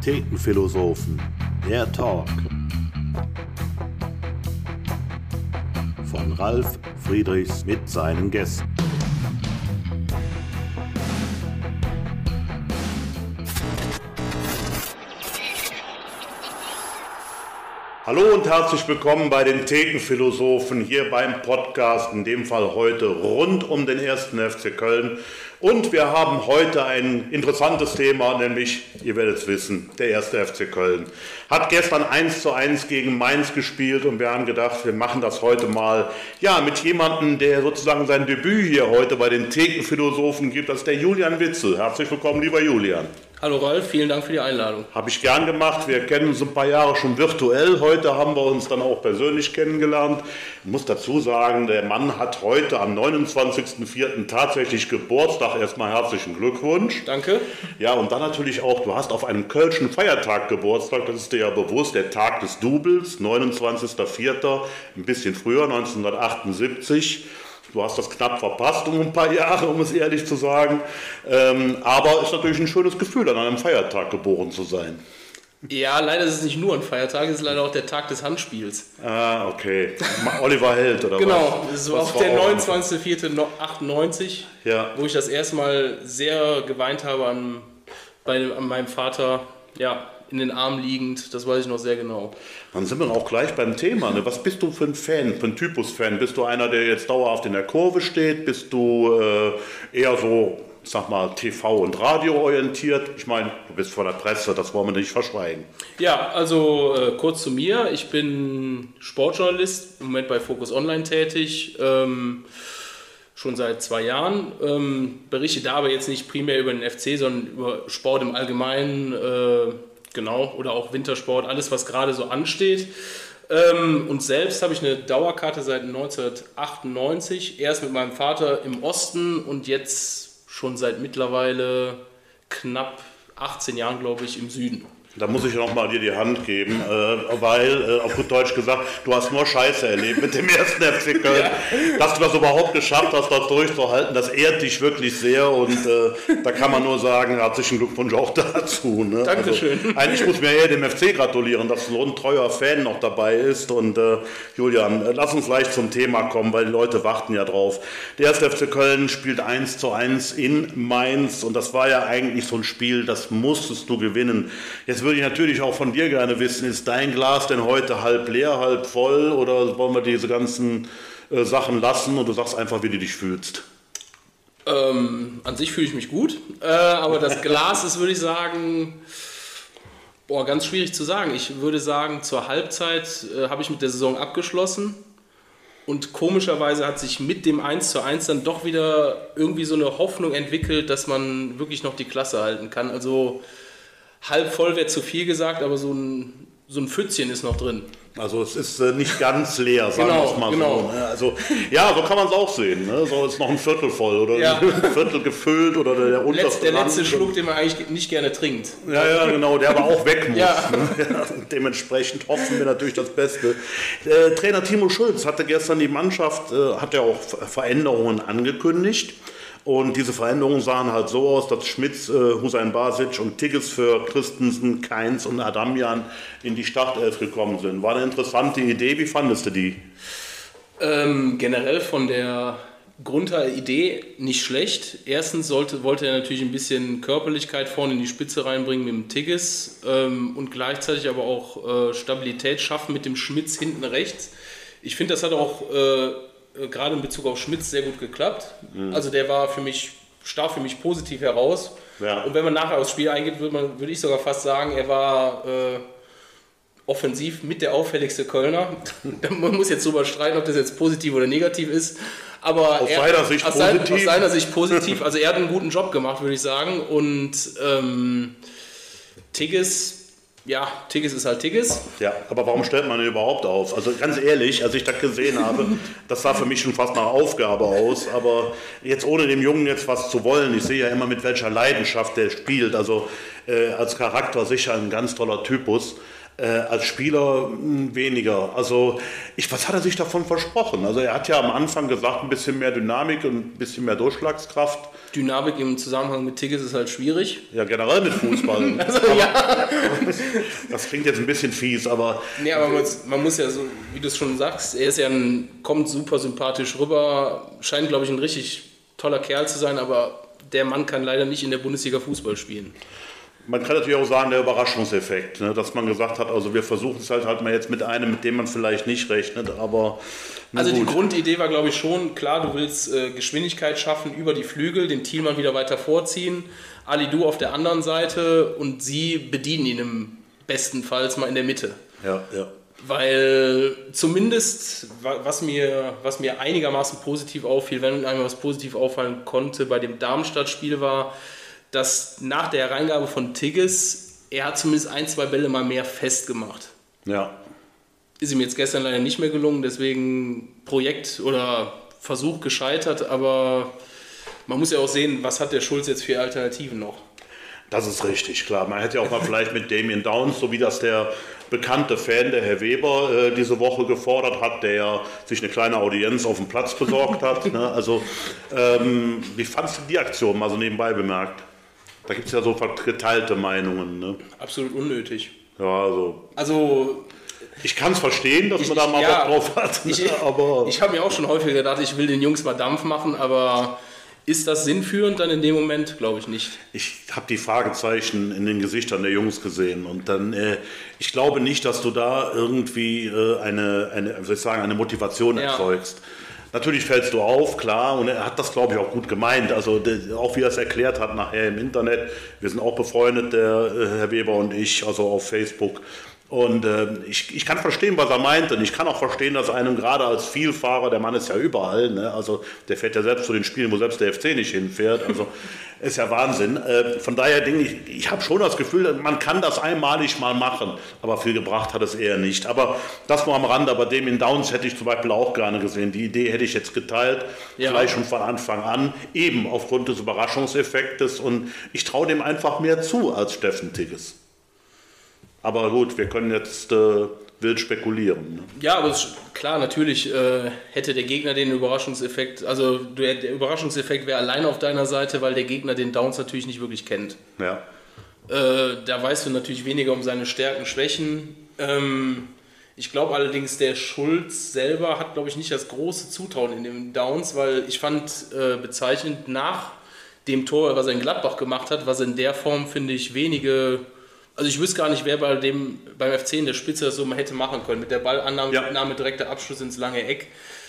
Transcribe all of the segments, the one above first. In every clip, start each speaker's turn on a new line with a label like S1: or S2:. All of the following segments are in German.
S1: Thekenphilosophen, der Talk. Von Ralf Friedrichs mit seinen Gästen. Hallo und herzlich willkommen bei den Thekenphilosophen hier beim Podcast, in dem Fall heute rund um den 1. FC Köln. Und wir haben heute ein interessantes Thema, nämlich, ihr werdet es wissen, der 1. FC Köln. Hat gestern 1:1 gegen Mainz gespielt und wir haben gedacht, wir machen das heute mal mit jemandem, der sozusagen sein Debüt hier heute bei den Thekenphilosophen gibt, das ist der Julian Witzel. Herzlich willkommen, lieber Julian.
S2: Hallo Ralf, vielen Dank für die Einladung.
S1: Habe ich gern gemacht. Wir kennen uns ein paar Jahre schon virtuell. Heute haben wir uns dann auch persönlich kennengelernt. Ich muss dazu sagen, der Mann hat heute am 29.04. tatsächlich Geburtstag. Erstmal herzlichen Glückwunsch.
S2: Danke.
S1: Ja, und dann natürlich auch, du hast auf einem kölschen Feiertag Geburtstag. Das ist dir ja bewusst, der Tag des Doubles, 29.04., ein bisschen früher, 1978. Du hast das knapp verpasst um ein paar Jahre, um es ehrlich zu sagen. Aber es ist natürlich ein schönes Gefühl, an einem Feiertag geboren zu sein.
S2: Ja, leider ist es nicht nur ein Feiertag, es ist leider auch der Tag des Handspiels.
S1: Ah, okay. Oliver Held, oder
S2: genau, was? Genau, es war auch der 29.04.98, wo ich das erste Mal sehr geweint habe an meinem Vater, in den Armen liegend, das weiß ich noch sehr genau.
S1: Dann sind wir auch gleich beim Thema. Ne? Was bist du für ein Fan, für ein Typus-Fan? Bist du einer, der jetzt dauerhaft in der Kurve steht? Bist du eher so, sag mal, TV- und Radio orientiert? Ich meine, du bist von der Presse, das wollen wir nicht verschweigen.
S2: Ja, also kurz zu mir. Ich bin Sportjournalist, im Moment bei Focus Online tätig. Schon seit 2 Jahren. Berichte da aber jetzt nicht primär über den FC, sondern über Sport im Allgemeinen, oder auch Wintersport, alles was gerade so ansteht. Und selbst habe ich eine Dauerkarte seit 1998, erst mit meinem Vater im Osten und jetzt schon seit mittlerweile knapp 18 Jahren, glaube ich, im Süden.
S1: Da muss ich noch mal dir die Hand geben, weil, auf gut Deutsch gesagt, du hast nur Scheiße erlebt mit dem 1. FC Köln. Ja. Dass du das überhaupt geschafft hast, das durchzuhalten, das ehrt dich wirklich sehr und da kann man nur sagen, herzlichen Glückwunsch auch dazu. Ne?
S2: Dankeschön.
S1: Also, eigentlich muss mir eher dem FC gratulieren, dass so ein treuer Fan noch dabei ist und Julian, lass uns gleich zum Thema kommen, weil die Leute warten ja drauf. Der 1. FC Köln spielt 1:1 in Mainz und das war ja eigentlich so ein Spiel, das musstest du gewinnen. Jetzt würde ich natürlich auch von dir gerne wissen, ist dein Glas denn heute halb leer, halb voll oder wollen wir diese ganzen Sachen lassen und du sagst einfach, wie du dich fühlst?
S2: An sich fühle ich mich gut, aber das Glas ist, würde ich sagen, ganz schwierig zu sagen. Ich würde sagen, zur Halbzeit habe ich mit der Saison abgeschlossen und komischerweise hat sich mit dem 1:1 dann doch wieder irgendwie so eine Hoffnung entwickelt, dass man wirklich noch die Klasse halten kann. Also halb voll wäre zu viel gesagt, aber so ein Pfützchen ist noch drin.
S1: Also es ist nicht ganz leer, sagen wir es mal so. Ne? Also, so kann man es auch sehen. Ne? So ist noch ein Viertel voll oder ein Viertel gefüllt oder der unterste
S2: Der letzte Schluck, den man eigentlich nicht gerne trinkt.
S1: Ja, genau, der aber auch weg muss. Ne? Dementsprechend hoffen wir natürlich das Beste. Trainer Timo Schulz hatte gestern die Mannschaft, hat ja auch Veränderungen angekündigt. Und diese Veränderungen sahen halt so aus, dass Schmitz, Hüseyin Basic und Tigges für Christensen, Kainz und Adamian in die Startelf gekommen sind. War eine interessante Idee, wie fandest du die?
S2: Generell von der Grundidee nicht schlecht. Erstens wollte er natürlich ein bisschen Körperlichkeit vorne in die Spitze reinbringen mit dem Tigges und gleichzeitig aber auch Stabilität schaffen mit dem Schmitz hinten rechts. Ich finde, das hat auch gerade in Bezug auf Schmitz sehr gut geklappt. Also der stach für mich positiv heraus. Ja. Und wenn man nachher aufs Spiel eingeht, würde ich sogar fast sagen, er war offensiv mit der auffälligste Kölner. Man muss jetzt drüber streiten, ob das jetzt positiv oder negativ ist. Aber
S1: aus seiner Sicht positiv.
S2: Also er hat einen guten Job gemacht, würde ich sagen. Und Tigges ist halt Tigges.
S1: Ja, aber warum stellt man ihn überhaupt auf? Also ganz ehrlich, als ich das gesehen habe, das sah für mich schon fast nach Aufgabe aus. Aber jetzt ohne dem Jungen jetzt was zu wollen, ich sehe ja immer, mit welcher Leidenschaft der spielt. Also als Charakter sicher ein ganz toller Typus. Als Spieler weniger. Also, was hat er sich davon versprochen? Also, er hat ja am Anfang gesagt, ein bisschen mehr Dynamik und ein bisschen mehr Durchschlagskraft.
S2: Dynamik im Zusammenhang mit Tigges ist halt schwierig.
S1: Ja, generell mit Fußball.
S2: Also, ja.
S1: Das klingt jetzt ein bisschen fies, aber...
S2: Nee, aber man muss ja so, wie du es schon sagst, er ist ja kommt super sympathisch rüber, scheint, glaube ich, ein richtig toller Kerl zu sein, aber der Mann kann leider nicht in der Bundesliga Fußball spielen.
S1: Man kann natürlich auch sagen, der Überraschungseffekt, ne, dass man gesagt hat, also wir versuchen es halt mal jetzt mit einem, mit dem man vielleicht nicht rechnet, aber...
S2: Also die Grundidee war, glaube ich, schon, klar, du willst Geschwindigkeit schaffen über die Flügel, den Thielmann wieder weiter vorziehen, Alidou auf der anderen Seite und sie bedienen ihn im bestenfalls mal in der Mitte.
S1: Ja, ja.
S2: Weil zumindest, was mir einigermaßen positiv auffiel, wenn einem was positiv auffallen konnte bei dem Darmstadt-Spiel war, dass nach der Hereingabe von Tigges, er hat zumindest 1-2 Bälle mal mehr festgemacht.
S1: Ja.
S2: Ist ihm jetzt gestern leider nicht mehr gelungen, deswegen Projekt oder Versuch gescheitert, aber man muss ja auch sehen, was hat der Schulz jetzt für Alternativen noch.
S1: Das ist richtig, klar. Man hätte ja auch mal vielleicht mit Damien Downs, so wie das der bekannte Fan, der Herr Weber, diese Woche gefordert hat, der ja sich eine kleine Audienz auf dem Platz besorgt hat. Ne? Also, wie fandst du die Aktion, mal so nebenbei bemerkt? Da gibt es ja so geteilte Meinungen. Ne?
S2: Absolut unnötig.
S1: Ja, also ich kann es verstehen, dass man da mal Bock drauf hat. Ne?
S2: Ich habe mir auch schon häufig gedacht, ich will den Jungs mal Dampf machen, aber ist das sinnführend dann in dem Moment? Glaube ich nicht.
S1: Ich habe die Fragezeichen in den Gesichtern der Jungs gesehen und dann, ich glaube nicht, dass du da irgendwie eine Motivation erzeugst. Natürlich fällst du auf, klar, und er hat das, glaube ich, auch gut gemeint. Also auch wie er es erklärt hat nachher im Internet. Wir sind auch befreundet, der Herr Weber und ich, also auf Facebook. Und ich kann verstehen, was er meinte. Und ich kann auch verstehen, dass einem gerade als Vielfahrer, der Mann ist ja überall, ne? Also der fährt ja selbst zu den Spielen, wo selbst der FC nicht hinfährt. Also ist ja Wahnsinn. Von daher denke ich habe schon das Gefühl, man kann das einmalig mal machen. Aber viel gebracht hat es eher nicht. Aber das nur am Rande. Aber Damien Downs hätte ich zum Beispiel auch gerne gesehen. Die Idee hätte ich jetzt geteilt, vielleicht schon von Anfang an, eben aufgrund des Überraschungseffektes. Und ich traue dem einfach mehr zu als Steffen Tigges. Aber gut, wir können jetzt wild spekulieren. Ne?
S2: Ja, aber klar, natürlich hätte der Gegner den Überraschungseffekt, also der Überraschungseffekt wäre allein auf deiner Seite, weil der Gegner den Downs natürlich nicht wirklich kennt.
S1: Ja.
S2: Da weißt du natürlich weniger um seine Stärken, Schwächen. Ich glaube allerdings, der Schulz selber hat, glaube ich, nicht das große Zutrauen in den Downs, weil ich fand bezeichnend nach dem Tor, was er in Gladbach gemacht hat, was in der Form, finde ich, wenige... Also ich wüsste gar nicht, wer beim FC in der Spitze das so mal hätte machen können. Mit der Ballannahme, direkter Abschluss ins lange Eck.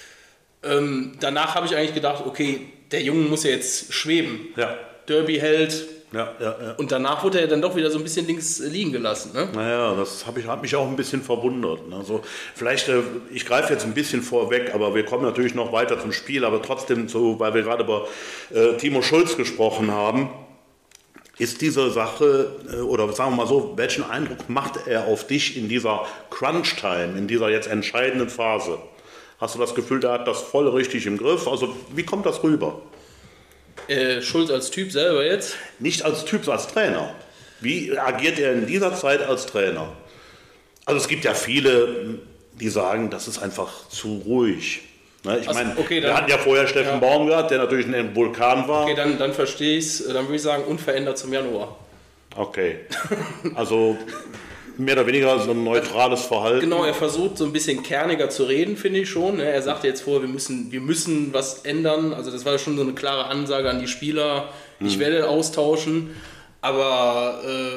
S2: Danach habe ich eigentlich gedacht, okay, der Junge muss ja jetzt schweben.
S1: Ja.
S2: Derby-Held.
S1: Ja.
S2: Und danach wurde er dann doch wieder so ein bisschen links liegen gelassen. Ne?
S1: Naja, das hat mich auch ein bisschen verwundert. Also vielleicht, ich greife jetzt ein bisschen vorweg, aber wir kommen natürlich noch weiter zum Spiel. Aber trotzdem, so, weil wir gerade über Timo Schulz gesprochen haben, ist diese Sache, oder sagen wir mal so, welchen Eindruck macht er auf dich in dieser Crunch-Time, in dieser jetzt entscheidenden Phase? Hast du das Gefühl, der hat das voll richtig im Griff? Also wie kommt das rüber?
S2: Schulz als Typ selber jetzt?
S1: Nicht als Typ, sondern als Trainer. Wie agiert er in dieser Zeit als Trainer? Also es gibt ja viele, die sagen, das ist einfach zu ruhig. Ne, ich meine, wir hatten ja vorher Steffen Baum gehabt, der natürlich ein Vulkan war.
S2: Okay, dann verstehe ich es. Dann würde ich sagen, unverändert zum Januar.
S1: Okay, also mehr oder weniger so ein neutrales Verhalten.
S2: Genau, er versucht so ein bisschen kerniger zu reden, finde ich schon. Er sagte jetzt vorher, wir müssen was ändern. Also das war schon so eine klare Ansage an die Spieler. Ich werde austauschen, aber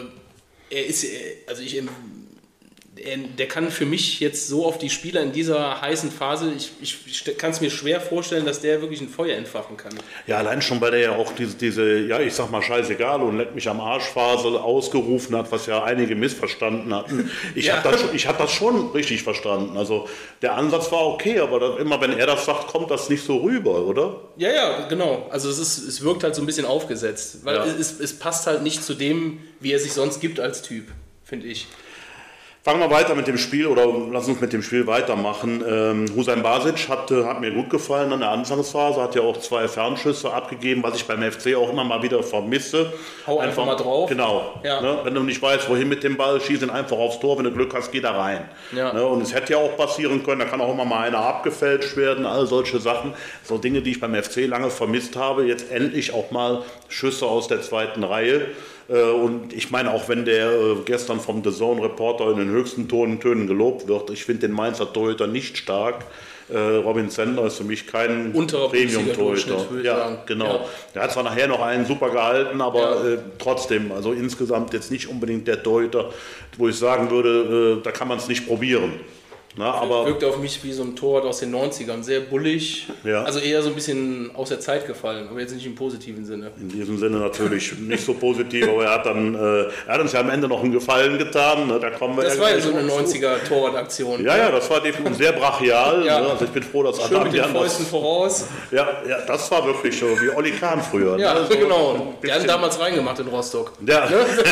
S2: der kann für mich jetzt so auf die Spieler in dieser heißen Phase, ich kann es mir schwer vorstellen, dass der wirklich ein Feuer entfachen kann.
S1: Ja, allein schon, weil der ja auch diese ja, ich sag mal scheißegal und leck mich am Arschphase ausgerufen hat, was ja einige missverstanden hatten. Ich habe das schon richtig verstanden. Also der Ansatz war okay, aber immer wenn er das sagt, kommt das nicht so rüber, oder?
S2: Ja, genau. Also es wirkt halt so ein bisschen aufgesetzt, weil es passt halt nicht zu dem, wie er sich sonst gibt als Typ, finde ich.
S1: Fangen wir weiter mit dem Spiel oder lass uns mit dem Spiel weitermachen. Hussein Basic hat mir gut gefallen an der Anfangsphase, hat ja auch 2 Fernschüsse abgegeben, was ich beim FC auch immer mal wieder vermisse.
S2: Hau einfach mal drauf.
S1: Genau.
S2: Ja.
S1: Ne? Wenn du nicht weißt, wohin mit dem Ball, schieß ihn einfach aufs Tor, wenn du Glück hast, geh da rein.
S2: Ja.
S1: Ne? Und es hätte ja auch passieren können, da kann auch immer mal einer abgefälscht werden, all solche Sachen. So Dinge, die ich beim FC lange vermisst habe, jetzt endlich auch mal Schüsse aus der zweiten Reihe. Und ich meine, auch wenn der gestern vom The Zone-Reporter in den höchsten Tönen gelobt wird, ich finde den Mainzer Torhüter nicht stark. Robin Zentner ist für mich kein Premium-Torhüter. Ja, genau. Ja. Der hat zwar nachher noch einen super gehalten, aber trotzdem, also insgesamt jetzt nicht unbedingt der Torhüter, wo ich sagen würde, da kann man es nicht probieren. Na, aber
S2: wirkt auf mich wie so ein Torwart aus den 90ern, sehr bullig, also eher so ein bisschen aus der Zeit gefallen, aber jetzt nicht im positiven Sinne.
S1: In diesem Sinne natürlich nicht so positiv, aber er hat uns ja am Ende noch einen Gefallen getan. Ne?
S2: Das war ja so eine 90er-Torwart-Aktion.
S1: Ja, das war definitiv sehr brachial.
S2: Ja.
S1: Ne? Also ich bin froh, dass
S2: Adam mit den Fäusten voraus.
S1: Ja, das war wirklich so wie Olli Kahn früher.
S2: Ja,
S1: ne? So
S2: genau. Der hat damals reingemacht in Rostock.
S1: Ja.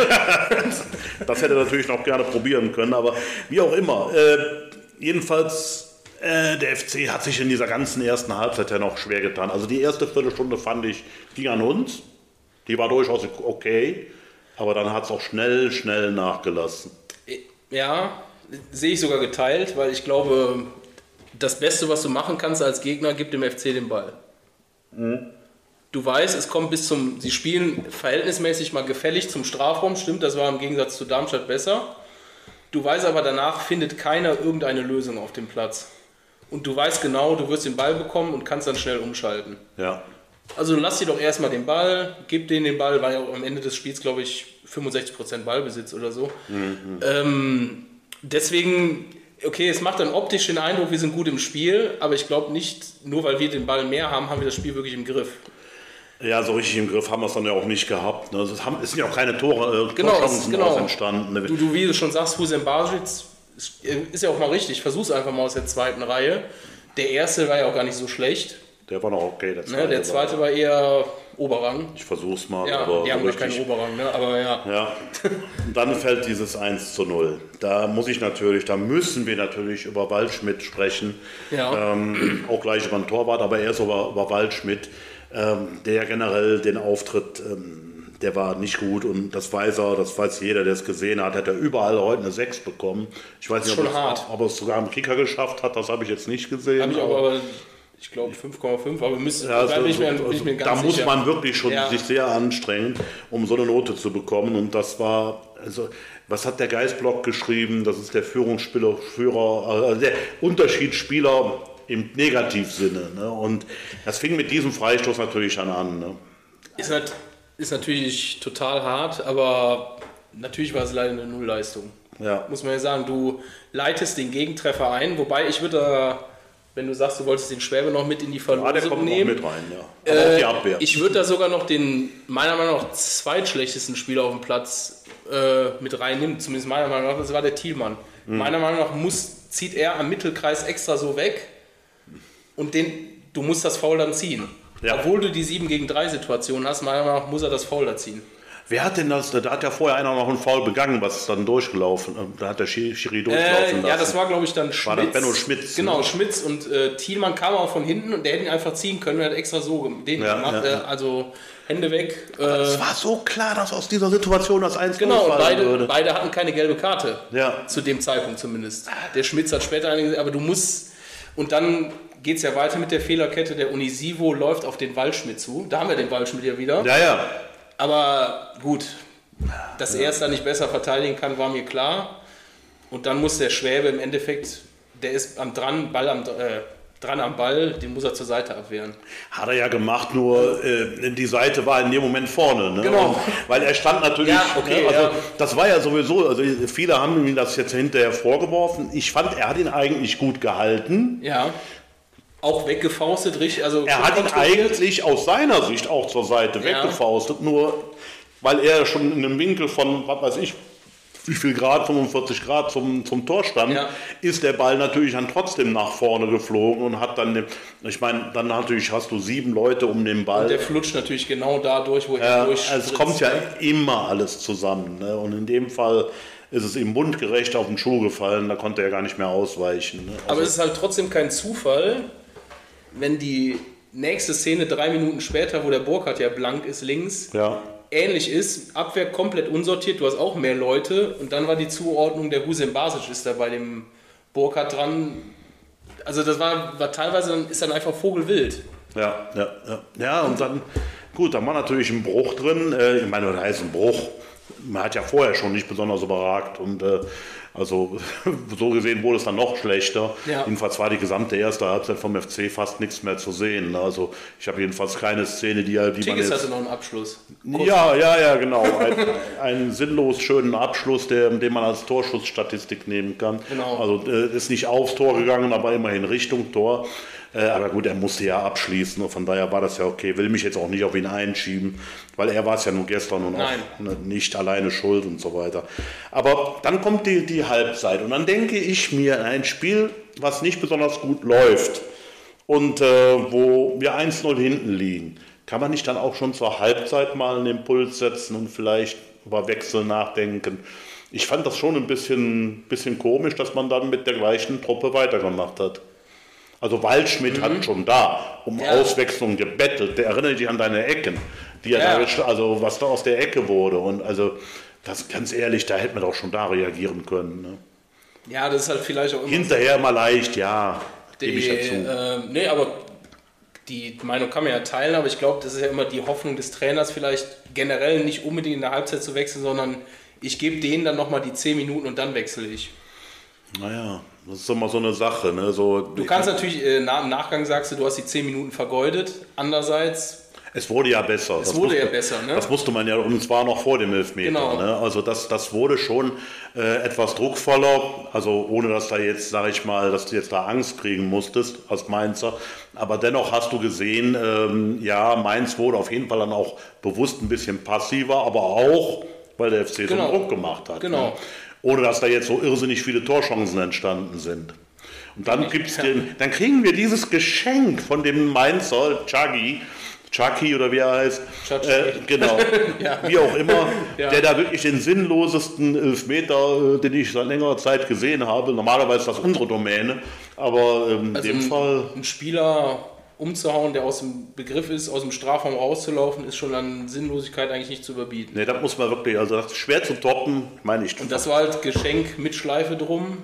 S1: Das hätte er natürlich noch gerne probieren können, aber wie auch immer. Jedenfalls, der FC hat sich in dieser ganzen ersten Halbzeit ja noch schwer getan. Also die erste Viertelstunde fand ich, ging an uns. Die war durchaus okay, aber dann hat es auch schnell nachgelassen.
S2: Ja, sehe ich sogar geteilt, weil ich glaube, das Beste, was du machen kannst als Gegner, gibt dem FC den Ball. Mhm. Du weißt, es kommt sie spielen verhältnismäßig mal gefällig zum Strafraum, stimmt, das war im Gegensatz zu Darmstadt besser. Du weißt aber, danach findet keiner irgendeine Lösung auf dem Platz. Und du weißt genau, du wirst den Ball bekommen und kannst dann schnell umschalten.
S1: Ja.
S2: Also lass dir doch erstmal den Ball, gib denen den Ball, war ja am Ende des Spiels, glaube ich, 65% Ballbesitz oder so. Mhm. Deswegen, okay, es macht dann optisch den Eindruck, wir sind gut im Spiel, aber ich glaube nicht, nur weil wir den Ball mehr haben, haben wir das Spiel wirklich im Griff.
S1: Ja, so richtig im Griff haben wir es dann ja auch nicht gehabt. Ne? Es sind ja auch keine Torchancen entstanden. Ne?
S2: Du, wie du schon sagst, Hussein Basic ist ja auch mal richtig. Versuch's einfach mal aus der zweiten Reihe. Der erste war ja auch gar nicht so schlecht.
S1: Der war noch okay.
S2: Der zweite war eher Oberrang.
S1: Ich versuch's mal.
S2: Ja,
S1: aber
S2: die haben gar keinen Oberrang, ne? Aber ja.
S1: Und dann fällt dieses 1:0. Da müssen wir natürlich über Waldschmidt sprechen. Ja. Auch gleich über den Torwart, aber erst über Waldschmidt. Der generell den Auftritt, der war nicht gut und das weiß jeder, der es gesehen hat, hat er überall heute eine 6 bekommen. Ich weiß nicht, ob er es sogar am Kicker geschafft hat, das habe ich jetzt nicht gesehen.
S2: Habe ich aber ich glaube 5,5, aber da bin ich mir ganz sicher.
S1: Da muss man wirklich schon sich sehr anstrengen, um so eine Note zu bekommen und das war, also was hat der Geistblock geschrieben, das ist der der Unterschiedsspieler im Negativsinne. Ne? Und das fing mit diesem Freistoß natürlich schon an. Ne?
S2: Ist natürlich total hart, aber natürlich war es leider eine Nullleistung. Ja. Muss man ja sagen, du leitest den Gegentreffer ein, wobei ich würde, wenn du sagst, du wolltest den Schwäbe noch mit in die Verlosung
S1: der kommt
S2: nehmen.
S1: Noch mit rein, ja. Aber auch die Abwehr.
S2: Ich würde da sogar noch den, meiner Meinung nach, zweitschlechtesten Spieler auf dem Platz mit reinnehmen, zumindest meiner Meinung nach, das war der Thielmann. Meiner Meinung nach zieht er am Mittelkreis extra so weg. Und du musst das Foul dann ziehen. Ja. Obwohl du die 7-gegen-3 Situation hast, meiner Meinung nach muss er das Foul da ziehen.
S1: Wer hat denn das? Da hat ja vorher einer noch einen Foul begangen, was ist dann durchgelaufen? Da hat der Schiri durchlaufen lassen.
S2: Ja, das war, glaube ich, dann Schmitz.
S1: War das Benno Schmitz?
S2: Genau, ne? Schmitz und Thielmann kam auch von hinten und der hätte ihn einfach ziehen können. Er hat extra so gemacht. Also Hände weg.
S1: Es war so klar, dass aus dieser Situation das 1
S2: Genau, und beide hatten keine gelbe Karte. Ja. Zu dem Zeitpunkt zumindest. Der Schmitz hat später einige, aber du musst. Und dann geht es ja weiter mit der Fehlerkette. Der Unisivo läuft auf den Waldschmidt zu. Da haben wir den Waldschmidt ja wieder.
S1: Ja.
S2: Aber gut, dass er es da nicht besser verteidigen kann, war mir klar. Und dann muss der Schwäbe im Endeffekt, der ist dran am Ball, den muss er zur Seite abwehren.
S1: Hat er ja gemacht, nur die Seite war in dem Moment vorne. Ne?
S2: Genau.
S1: Und, weil er stand natürlich, das war ja sowieso, also viele haben ihm das jetzt hinterher vorgeworfen. Ich fand, er hat ihn eigentlich gut gehalten.
S2: Ja. Auch weggefaustet, richtig. Also
S1: er hat ihn eigentlich aus seiner Sicht auch zur Seite weggefaustet, nur weil er schon in einem Winkel von, was weiß ich, wie viel Grad, 45 Grad zum Tor stand, ist der Ball natürlich dann trotzdem nach vorne geflogen und hat dann, ich meine, dann natürlich hast du 7 Leute um den Ball.
S2: Und der flutscht natürlich genau da durch, wo er
S1: durchspritzt. Es kommt ja immer alles zusammen. Ne? Und in dem Fall ist es ihm mundgerecht auf den Schuh gefallen, da konnte er gar nicht mehr ausweichen. Ne? Also,
S2: aber es ist halt trotzdem kein Zufall, wenn die nächste Szene 3 Minuten später, wo der Burkhardt ja blank ist links, ähnlich ist, Abwehr komplett unsortiert, du hast auch mehr Leute und dann war die Zuordnung, der Hussein Basic ist da bei dem Burkhardt dran. Also das war teilweise, ist dann einfach vogelwild.
S1: Ja, und dann, gut, da war natürlich ein Bruch drin. Ich meine, da ist ein Bruch. Man hat ja vorher schon nicht besonders überragt und also so gesehen wurde es dann noch schlechter. Ja. Jedenfalls war die gesamte erste Halbzeit vom FC fast nichts mehr zu sehen. Also ich habe jedenfalls keine Szene, die man jetzt...
S2: Tigges hatte noch einen Abschluss.
S1: Ja, genau. Einen sinnlos schönen Abschluss, den man als Torschussstatistik nehmen kann. Genau. Also ist nicht aufs Tor gegangen, aber immerhin Richtung Tor. Aber gut, er musste ja abschließen und von daher war das ja okay. Will mich jetzt auch nicht auf ihn einschieben, weil er war es ja nun gestern und auch nicht alleine schuld und so weiter. Aber dann kommt die Halbzeit und dann denke ich mir, ein Spiel, was nicht besonders gut läuft und wo wir 1-0 hinten liegen, kann man nicht dann auch schon zur Halbzeit mal einen Impuls setzen und vielleicht über Wechsel nachdenken. Ich fand das schon ein bisschen komisch, dass man dann mit der gleichen Truppe weitergemacht hat. Also Waldschmidt hat schon da um Auswechslung gebettelt. Der erinnert dich an deine Ecken, also was da aus der Ecke wurde. Und also das ganz ehrlich, da hätte man doch schon da reagieren können. Ne?
S2: Ja, das ist halt vielleicht auch immer
S1: hinterher mal leicht, gebe ich dazu.
S2: Nee, aber die Meinung kann man ja teilen, aber ich glaube, das ist ja immer die Hoffnung des Trainers, vielleicht generell nicht unbedingt in der Halbzeit zu wechseln, sondern ich gebe denen dann nochmal die 10 Minuten und dann wechsle ich.
S1: Naja, das ist immer so eine Sache. Ne?
S2: Du kannst natürlich, im Nachgang sagst du hast die 10 Minuten vergeudet. Andererseits...
S1: Es wurde ja besser.
S2: Ne?
S1: Das wusste man ja, und zwar noch vor dem Elfmeter.
S2: Genau.
S1: Ne? Also das wurde schon etwas druckvoller, also ohne dass da jetzt, sage ich mal, dass du jetzt da Angst kriegen musstest als Mainzer. Aber dennoch hast du gesehen, Mainz wurde auf jeden Fall dann auch bewusst ein bisschen passiver, aber auch, weil der FC so einen Druck gemacht hat.
S2: Genau.
S1: Ne? Ohne dass da jetzt so irrsinnig viele Torchancen entstanden sind. Und dann dann kriegen wir dieses Geschenk von dem Mainzer, Chucky oder wie er heißt, genau, wie auch immer, der da wirklich den sinnlosesten Elfmeter, den ich seit längerer Zeit gesehen habe. Normalerweise ist das unsere Domäne, aber in dem Fall...
S2: Ein Spieler umzuhauen, der aus dem Begriff ist, aus dem Strafraum rauszulaufen, ist schon an Sinnlosigkeit eigentlich nicht zu überbieten.
S1: Nee, das muss man wirklich, also das ist schwer zu toppen, meine ich.
S2: Und das war halt Geschenk mit Schleife drum.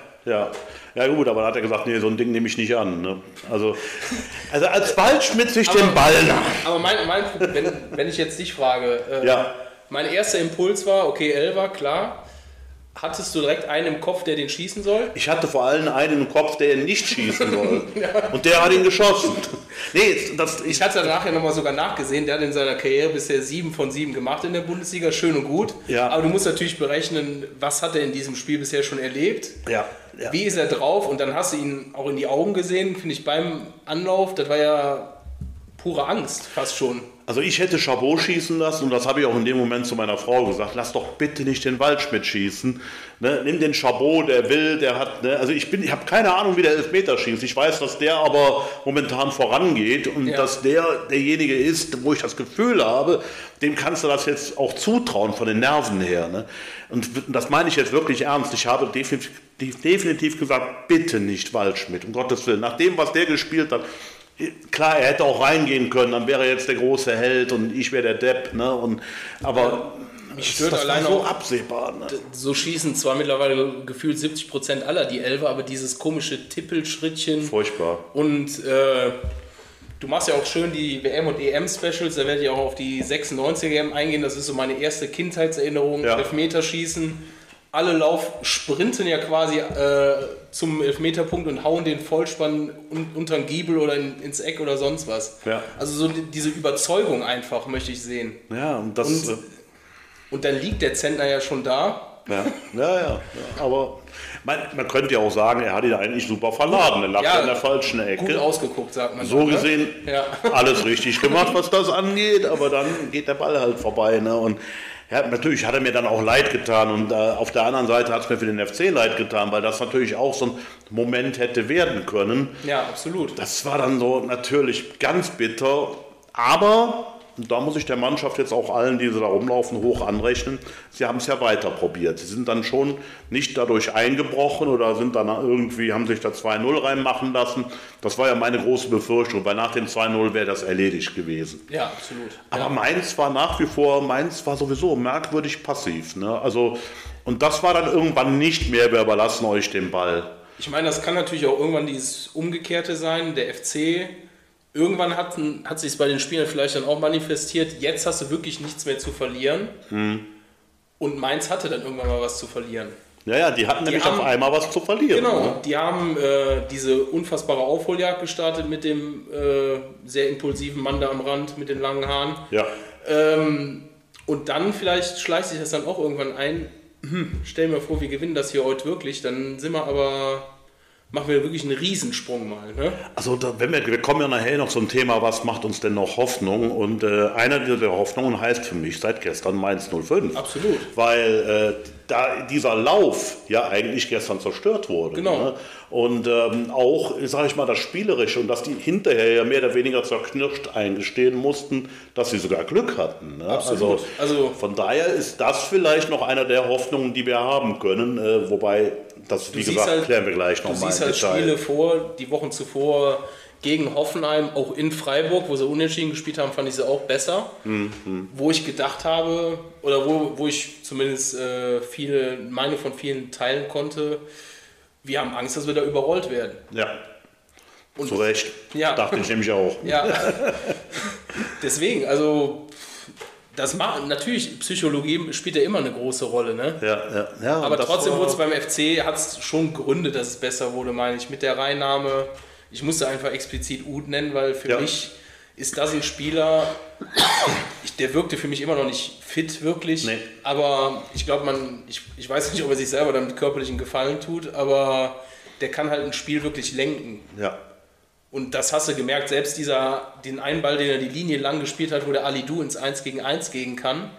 S1: Ja gut, aber dann hat er gesagt, nee, so ein Ding nehme ich nicht an. Ne? Also als Waldschmidt sich den Ball nach.
S2: Aber mein Problem, wenn ich jetzt dich frage, mein erster Impuls war, okay, Elfer, klar. Hattest du direkt einen im Kopf, der den schießen soll?
S1: Ich hatte vor allem einen im Kopf, der ihn nicht schießen soll. Und der hat ihn geschossen.
S2: Ich hatte nachher nochmal sogar nachgesehen, der hat in seiner Karriere bisher 7 von 7 gemacht in der Bundesliga, schön und gut. Ja. Aber du musst natürlich berechnen, was hat er in diesem Spiel bisher schon erlebt?
S1: Ja.
S2: Wie ist er drauf? Und dann hast du ihn auch in die Augen gesehen, finde ich, beim Anlauf. Das war ja pure Angst, fast schon.
S1: Also ich hätte Chabot schießen lassen und das habe ich auch in dem Moment zu meiner Frau gesagt, lass doch bitte nicht den Waldschmidt schießen. Ne? Nimm den Chabot, der will, der hat, ne? Also ich habe keine Ahnung, wie der Elfmeter schießt. Ich weiß, dass der aber momentan vorangeht und dass derjenige ist, wo ich das Gefühl habe, dem kannst du das jetzt auch zutrauen von den Nerven her. Ne? Und das meine ich jetzt wirklich ernst. Ich habe definitiv gesagt, bitte nicht Waldschmidt, um Gottes Willen. Nach dem, was der gespielt hat, klar, er hätte auch reingehen können, dann wäre er jetzt der große Held und ich wäre der Depp. Ne? Aber
S2: mich stört
S1: das
S2: allein
S1: so
S2: auch
S1: absehbar. Ne?
S2: So schießen zwar mittlerweile gefühlt 70% aller die Elfer, aber dieses komische Tippelschrittchen.
S1: Furchtbar.
S2: Und du machst ja auch schön die WM- und EM-Specials, da werde ich auch auf die 96er-EM eingehen. Das ist so meine erste Kindheitserinnerung, Elfmeterschießen. Alle sprinten ja quasi zum Elfmeterpunkt und hauen den Vollspann unter den Giebel oder ins Eck oder sonst was. Ja. Also so diese Überzeugung einfach möchte ich sehen.
S1: Ja, und
S2: dann liegt der Zentner ja schon da.
S1: Ja. Aber man könnte ja auch sagen, er hat ihn eigentlich super verladen. Er lag in der falschen Ecke.
S2: Gut ausgeguckt, sagt man.
S1: So gesehen, alles richtig gemacht, was das angeht, aber dann geht der Ball halt vorbei. Ne? Und natürlich hat er mir dann auch leid getan und auf der anderen Seite hat es mir für den FC leid getan, weil das natürlich auch so ein Moment hätte werden können.
S2: Ja, absolut.
S1: Das war dann so natürlich ganz bitter, aber und da muss ich der Mannschaft jetzt auch allen, die da rumlaufen, hoch anrechnen, sie haben es ja weiter probiert. Sie sind dann schon nicht dadurch eingebrochen oder sind dann irgendwie, haben sich da 2-0 reinmachen lassen. Das war ja meine große Befürchtung, weil nach dem 2-0 wäre das erledigt gewesen.
S2: Ja, absolut.
S1: Aber Mainz war nach wie vor, sowieso merkwürdig passiv. Ne? Also, und das war dann irgendwann nicht mehr, wir überlassen euch den Ball.
S2: Ich meine, das kann natürlich auch irgendwann dieses Umgekehrte sein. Der FC, irgendwann hat sich es bei den Spielern vielleicht dann auch manifestiert, jetzt hast du wirklich nichts mehr zu verlieren. Und Mainz hatte dann irgendwann mal was zu verlieren.
S1: Ja, die hatten nämlich auf einmal was zu verlieren.
S2: Genau,
S1: ne?
S2: die haben diese unfassbare Aufholjagd gestartet mit dem sehr impulsiven Mann da am Rand mit den langen Haaren.
S1: Ja.
S2: Und dann vielleicht schleicht sich das dann auch irgendwann ein, stell mir vor, wir gewinnen das hier heute wirklich, dann machen wir wirklich einen Riesensprung mal. Ne?
S1: Also wir kommen ja nachher noch zum Thema, was macht uns denn noch Hoffnung? Und einer dieser Hoffnungen heißt für mich seit gestern Mainz 05.
S2: Absolut.
S1: Weil da dieser Lauf ja eigentlich gestern zerstört wurde.
S2: Genau.
S1: Ne? Und auch, sage ich mal, das Spielerische und dass die hinterher ja mehr oder weniger zerknirscht eingestehen mussten, dass sie sogar Glück hatten. Ne?
S2: Absolut.
S1: Also von daher ist das vielleicht noch einer der Hoffnungen, die wir haben können, wobei das, wie gesagt, klären wir gleich nochmal.
S2: Du siehst halt Spiele vor, die Wochen zuvor gegen Hoffenheim, auch in Freiburg, wo sie unentschieden gespielt haben, fand ich sie auch besser. Wo ich gedacht habe, oder wo ich zumindest Meinung von vielen teilen konnte, wir haben Angst, dass wir da überrollt werden.
S1: Ja, und zu Recht. Ja. Dachte ich nämlich auch.
S2: Ja, deswegen, also das natürlich, Psychologie spielt ja immer eine große Rolle, ne?
S1: Ja.
S2: Aber trotzdem wurde es beim FC, hat es schon Gründe, dass es besser wurde, meine ich, mit der Reinnahme. Ich musste einfach explizit Uth nennen, weil für mich ist das ein Spieler, der wirkte für mich immer noch nicht fit, wirklich. Nee. Aber ich glaube, ich weiß nicht, ob er sich selber damit körperlichen Gefallen tut, aber der kann halt ein Spiel wirklich lenken.
S1: Ja.
S2: Und das hast du gemerkt, selbst den einen Ball, den er die Linie lang gespielt hat, wo der Alidou ins 1-gegen-1 gehen kann.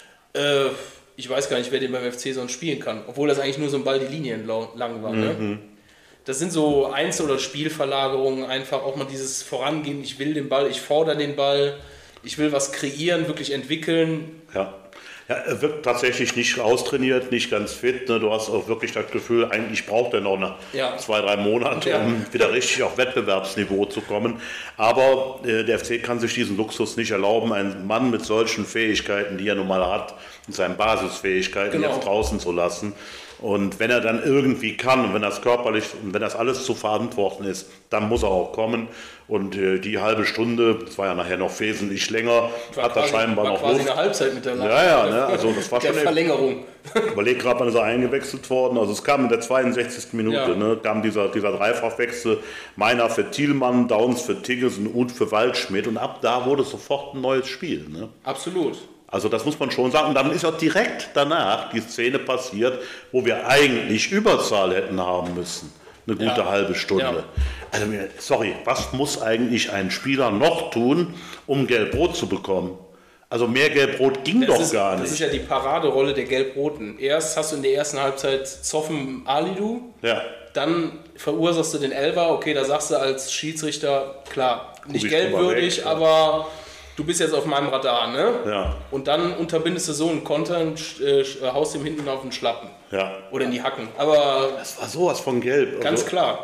S2: Ich weiß gar nicht, wer den beim FC sonst spielen kann. Obwohl das eigentlich nur so ein Ball die Linie lang war. Ne? Das sind so Einzel- oder Spielverlagerungen, einfach auch mal dieses Vorangehen. Ich will den Ball, ich fordere den Ball, ich will was kreieren, wirklich entwickeln.
S1: Ja, er wirkt tatsächlich nicht austrainiert, nicht ganz fit. Ne? Du hast auch wirklich das Gefühl, eigentlich braucht er noch 2-3 Monate, um wieder richtig auf Wettbewerbsniveau zu kommen. Aber der FC kann sich diesen Luxus nicht erlauben, einen Mann mit solchen Fähigkeiten, die er nun mal hat, mit seinen Basisfähigkeiten jetzt draußen zu lassen. Und wenn er dann irgendwie kann und wenn das körperlich und wenn das alles zu verantworten ist, dann muss er auch kommen. Und die halbe Stunde, das war ja nachher noch wesentlich länger, hat er scheinbar noch
S2: quasi
S1: Luft.
S2: Eine Halbzeit mit der Leistung.
S1: Ja, ne? Also das war
S2: schon eine Verlängerung.
S1: Überleg gerade, wann ist er eingewechselt worden. Also es kam in der 62. Minute, ne? Kam dieser Dreifachwechsel. Meiner für Thielmann, Downs für Tigges und Uth für Waldschmidt. Und ab da wurde sofort ein neues Spiel. Ne?
S2: Absolut.
S1: Also das muss man schon sagen. Und dann ist auch direkt danach die Szene passiert, wo wir eigentlich Überzahl hätten haben müssen. Eine gute halbe Stunde. Ja. Also sorry, was muss eigentlich ein Spieler noch tun, um Gelb-Rot zu bekommen? Also mehr Gelb-Rot ging gar nicht.
S2: Das ist ja die Paraderolle der Gelb-Roten. Erst hast du in der ersten Halbzeit Zoffen Alidou, dann verursachst du den Elfer. Okay, da sagst du als Schiedsrichter, klar, nicht gelbwürdig, aber du bist jetzt auf meinem Radar, ne? Ja. Und dann unterbindest du so einen Konter und haust ihm hinten auf den Schlappen. Ja. Oder in die Hacken. Aber
S1: das war sowas von gelb.
S2: Ganz klar.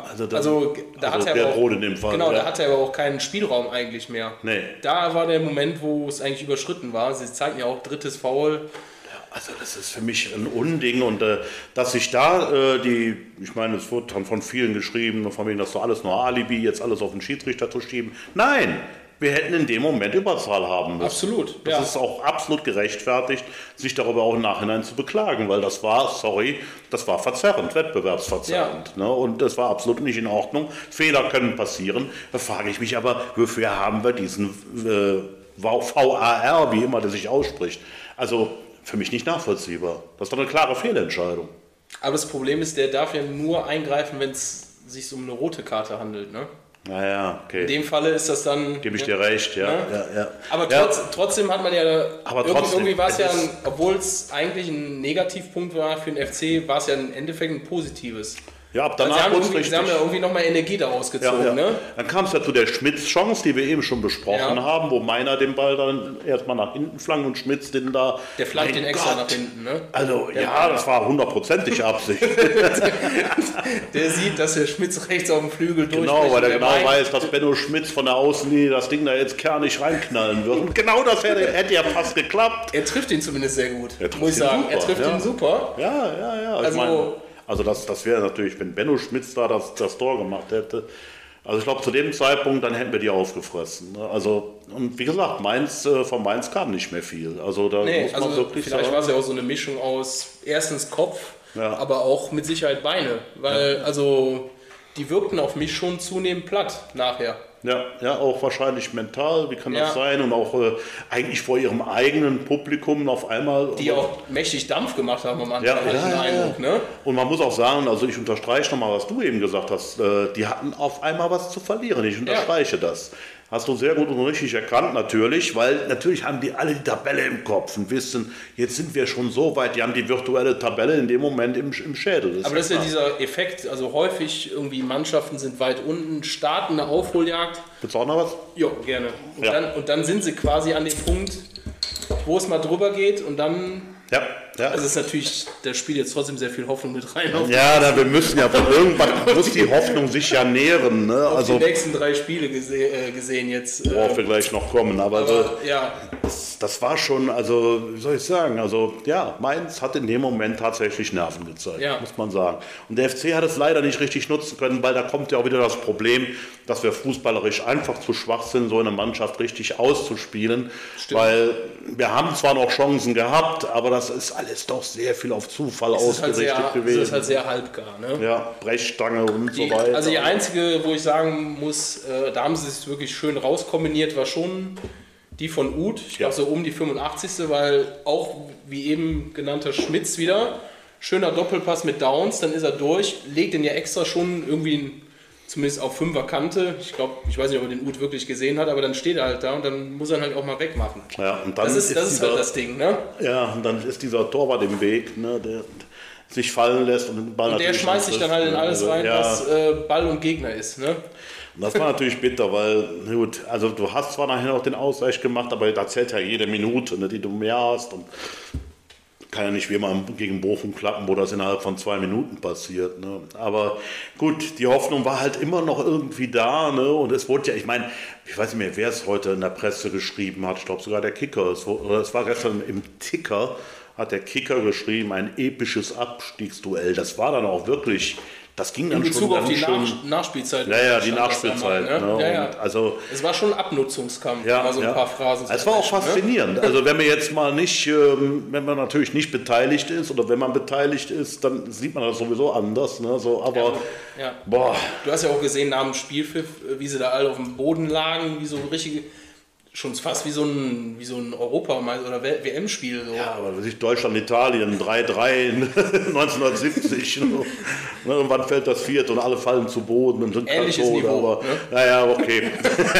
S2: Da hat er aber auch, in dem Fall. Genau, da hat er aber auch keinen Spielraum eigentlich mehr. Nee. Da war der Moment, wo es eigentlich überschritten war. Sie zeigen ja auch drittes Foul.
S1: Also das ist für mich ein Unding und dass sich da ich meine, es wird dann von vielen geschrieben, von wegen, das ist doch alles nur Alibi, jetzt alles auf den Schiedsrichter zu schieben. Nein! Wir hätten in dem Moment Überzahl haben müssen.
S2: Absolut.
S1: Das ist auch absolut gerechtfertigt, sich darüber auch im Nachhinein zu beklagen, weil das war verzerrend, wettbewerbsverzerrend. Ja. Ne? Und das war absolut nicht in Ordnung. Fehler können passieren. Da frage ich mich aber, wofür haben wir diesen VAR, wie immer der sich ausspricht? Also für mich nicht nachvollziehbar. Das ist doch eine klare Fehlentscheidung.
S2: Aber das Problem ist, der darf ja nur eingreifen, wenn es sich um eine rote Karte handelt, ne?
S1: Naja, okay.
S2: In dem Falle ist das dann...
S1: Gebe ich dir recht, ja.
S2: Aber trotzdem hat man ja... Irgendwie war es ja, obwohl es eigentlich ein Negativpunkt war für den FC, war es ja im Endeffekt ein positives.
S1: Ja, ab danach
S2: also sie haben ja irgendwie nochmal Energie daraus gezogen.
S1: Ja.
S2: Ne?
S1: Dann kam es ja zu der Schmitz-Chance, die wir eben schon besprochen haben, wo Meiner den Ball dann erstmal nach hinten flankt und Schmitz den da...
S2: Der flankt den extra nach hinten, ne?
S1: Also das war 100%ige Absicht.
S2: Der sieht, dass der Schmitz rechts auf dem Flügel durchbricht.
S1: Genau, weil er genau weiß, dass Benno Schmitz von der Außenlinie das Ding da jetzt kernig reinknallen wird. Und genau das hätte ja fast geklappt.
S2: Er trifft ihn zumindest sehr gut, muss ich sagen. Er trifft ihn super.
S1: Ja. Also das wäre natürlich, wenn Benno Schmitz da das Tor gemacht hätte. Also ich glaube, zu dem Zeitpunkt, dann hätten wir die aufgefressen. Also, und wie gesagt, von Mainz kam nicht mehr viel. Also da muss man wirklich
S2: vielleicht
S1: sagen,
S2: war es ja auch so eine Mischung aus erstens Kopf, aber auch mit Sicherheit Beine. Weil also die wirkten auf mich schon zunehmend platt nachher.
S1: Ja, auch wahrscheinlich mental, wie kann das sein? Und auch eigentlich vor ihrem eigenen Publikum auf einmal...
S2: Die auch mächtig Dampf gemacht haben am Anfang, hatte ich den Eindruck. Ne?
S1: Und man muss auch sagen, also ich unterstreiche nochmal, was du eben gesagt hast, die hatten auf einmal was zu verlieren. Ich unterstreiche das. Hast du sehr gut und richtig erkannt natürlich, weil natürlich haben die alle die Tabelle im Kopf und wissen, jetzt sind wir schon so weit, die haben die virtuelle Tabelle in dem Moment im Schädel.
S2: Aber das ist ja dieser Effekt, also häufig irgendwie Mannschaften sind weit unten, starten eine Aufholjagd.
S1: Willst du auch noch was?
S2: Ja, gerne. Und dann sind sie quasi an dem Punkt, wo es mal drüber geht und dann...
S1: Ja.
S2: Also ist natürlich, da spielt jetzt trotzdem sehr viel Hoffnung mit rein.
S1: Wir müssen ja von irgendwann, muss die Hoffnung sich ja nähren. Ne?
S2: Also die nächsten 3 Spiele gesehen jetzt.
S1: Worauf wir gleich noch kommen. Aber das war schon, also wie soll ich sagen, also Mainz hat in dem Moment tatsächlich Nerven gezeigt, muss man sagen. Und der FC hat es leider nicht richtig nutzen können, weil da kommt ja auch wieder das Problem, dass wir fußballerisch einfach zu schwach sind, so eine Mannschaft richtig auszuspielen.
S2: Stimmt.
S1: Weil wir haben zwar noch Chancen gehabt, aber das ist alles doch sehr viel auf Zufall ausgerichtet gewesen.
S2: Das ist halt sehr halbgar. Ne?
S1: Ja, Brechstange und so weiter.
S2: Also die einzige, wo ich sagen muss, da haben sie es wirklich schön rauskombiniert, war schon die von Uth. Ich glaube so um die 85. Weil auch, wie eben genannter Schmitz wieder, schöner Doppelpass mit Downs, dann ist er durch, legt den ja extra schon irgendwie zumindest auf 5er Kante. Ich weiß nicht, ob er den Uth wirklich gesehen hat, aber dann steht er halt da und dann muss er ihn halt auch mal wegmachen.
S1: Ja, und dann
S2: das ist halt das Ding, ne?
S1: Ja, und dann ist dieser Torwart im Weg, ne, der sich fallen lässt und den Ball
S2: und der schmeißt sich dann halt in alles rein, was Ball und Gegner ist, ne?
S1: Und das war natürlich bitter, weil, gut, also du hast zwar nachher noch den Ausgleich gemacht, aber da zählt ja jede Minute, ne, die du mehr hast und kann ja nicht wie immer gegen Bochum klappen, wo das innerhalb von 2 Minuten passiert. Ne? Aber gut, die Hoffnung war halt immer noch irgendwie da. Ne? Und es wurde ja, ich meine, ich weiß nicht mehr, wer es heute in der Presse geschrieben hat. Ich glaube sogar der Kicker. Es war gestern im Ticker, hat der Kicker geschrieben, ein episches Abstiegsduell. Das war dann auch wirklich... Das ging dann
S2: in Bezug
S1: schon
S2: auf die
S1: schön,
S2: Nachspielzeit.
S1: Ja, die Nachspielzeit. Ne? Also,
S2: es war schon ein Abnutzungskampf, mal so ein paar Phrasen.
S1: Es war auch faszinierend. Ne? Also wenn man jetzt mal nicht, wenn man natürlich nicht beteiligt ist oder wenn man beteiligt ist, dann sieht man das sowieso anders. Ne? So, aber, boah.
S2: Du hast ja auch gesehen nach dem Spielpfiff, wie sie da alle auf dem Boden lagen, wie so richtige... Schon fast wie so ein Europameister- oder WM-Spiel. So.
S1: Ja, aber Deutschland-Italien 3-3 1970. Ne? Und wann fällt das 4. und alle fallen zu Boden und sind
S2: ähnliches Niveau.
S1: Aber, naja, okay.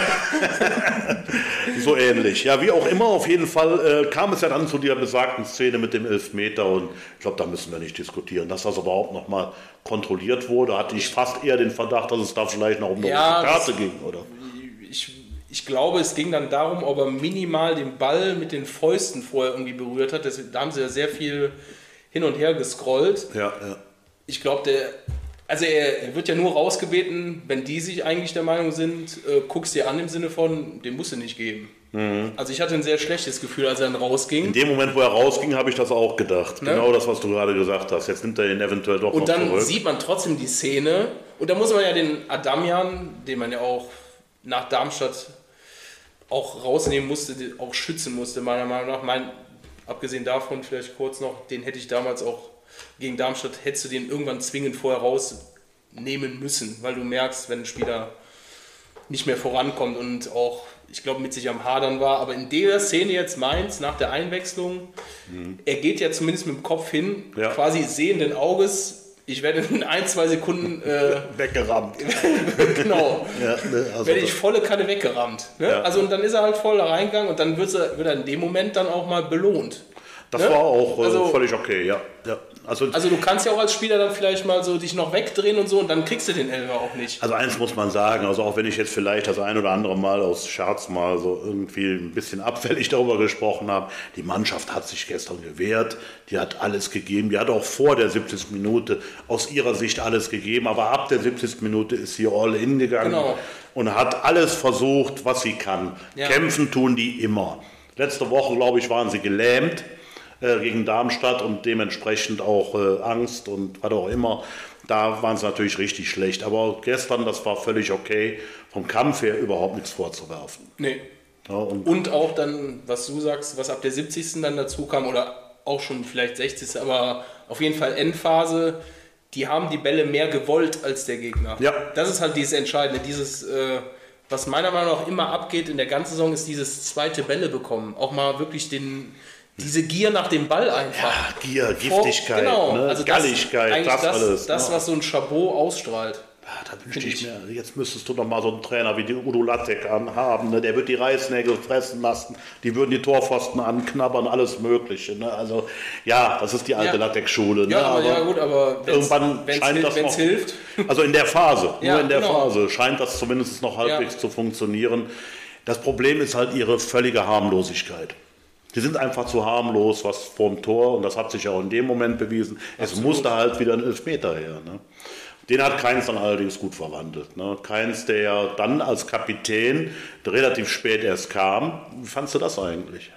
S1: So ähnlich. Ja, wie auch immer, auf jeden Fall kam es ja dann zu dieser besagten Szene mit dem Elfmeter und ich glaube, da müssen wir nicht diskutieren. Dass das überhaupt nochmal kontrolliert wurde, hatte ich fast eher den Verdacht, dass es da vielleicht noch um eine Karte ging, oder?
S2: Ich glaube, es ging dann darum, ob er minimal den Ball mit den Fäusten vorher irgendwie berührt hat. Da haben sie ja sehr viel hin und her gescrollt.
S1: Ja.
S2: Ich glaube, er wird ja nur rausgebeten, wenn die sich eigentlich der Meinung sind, guck's dir an im Sinne von, den musst du nicht geben. Mhm. Also ich hatte ein sehr schlechtes Gefühl, als er dann rausging.
S1: In dem Moment, wo er rausging, habe ich das auch gedacht. Ne? Genau das, was du gerade gesagt hast. Jetzt nimmt er ihn eventuell doch noch zurück.
S2: Und dann sieht man trotzdem die Szene. Und da muss man ja den Adamian, den man ja auch nach Darmstadt auch rausnehmen musste, auch schützen musste, meiner Meinung nach. Abgesehen davon vielleicht kurz noch, den hätte ich damals auch gegen Darmstadt, hättest du den irgendwann zwingend vorher rausnehmen müssen, weil du merkst, wenn ein Spieler nicht mehr vorankommt und auch, ich glaube, mit sich am Hadern war. Aber in der Szene jetzt Mainz, nach der Einwechslung, er geht ja zumindest mit dem Kopf hin, quasi sehenden Auges, ich werde in 1-2 Sekunden
S1: weggerammt.
S2: Genau. Werde ich volle Kanne weggerammt. Ne? Ja. Also und dann ist er halt voll da reingegangen und dann wird er in dem Moment dann auch mal belohnt.
S1: Das war auch völlig okay, ja.
S2: Also du kannst ja auch als Spieler dann vielleicht mal so dich noch wegdrehen und so und dann kriegst du den Elfer auch nicht.
S1: Also eins muss man sagen, also auch wenn ich jetzt vielleicht das ein oder andere Mal aus Scherz mal so irgendwie ein bisschen abfällig darüber gesprochen habe, die Mannschaft hat sich gestern gewehrt, die hat alles gegeben, die hat auch vor der 70. Minute aus ihrer Sicht alles gegeben, aber ab der 70. Minute ist sie all in gegangen und hat alles versucht, was sie kann. Ja. Kämpfen tun die immer. Letzte Woche, glaube ich, waren sie gelähmt gegen Darmstadt und dementsprechend auch Angst und was auch immer. Da waren sie natürlich richtig schlecht. Aber gestern, das war völlig okay. Vom Kampf her überhaupt nichts vorzuwerfen.
S2: Nee. Ja, und auch dann, was du sagst, was ab der 70. dann dazu kam oder auch schon vielleicht 60. Aber auf jeden Fall Endphase. Die haben die Bälle mehr gewollt als der Gegner. Ja. Das ist halt dieses Entscheidende. Dieses, was meiner Meinung nach immer abgeht in der ganzen Saison, ist dieses zweite Bälle bekommen. Auch mal wirklich diese Gier nach dem Ball einfach.
S1: Ja, Gier, Giftigkeit, also Galligkeit,
S2: das alles. Das, was so ein Chabot ausstrahlt.
S1: Ja, da wünschte ich mir, jetzt müsstest du doch mal so einen Trainer wie den Udo Lattek haben. Ne? Der wird die Reißnägel fressen lassen, die würden die Torpfosten anknabbern, alles Mögliche. Ne? Also ja, das ist die alte Lattek-Schule. Ne?
S2: Ja, aber
S1: irgendwann scheint das noch, hilft. Also in der Phase, nur in der Phase scheint das zumindest noch halbwegs zu funktionieren. Das Problem ist halt ihre völlige Harmlosigkeit. Die sind einfach zu harmlos, was vorm Tor, und das hat sich auch in dem Moment bewiesen. Es musste halt wieder ein Elfmeter her. Ne? Den hat Kainz dann allerdings gut verwandelt. Ne? Kainz, der ja dann als Kapitän relativ spät erst kam. Wie fandst du das eigentlich?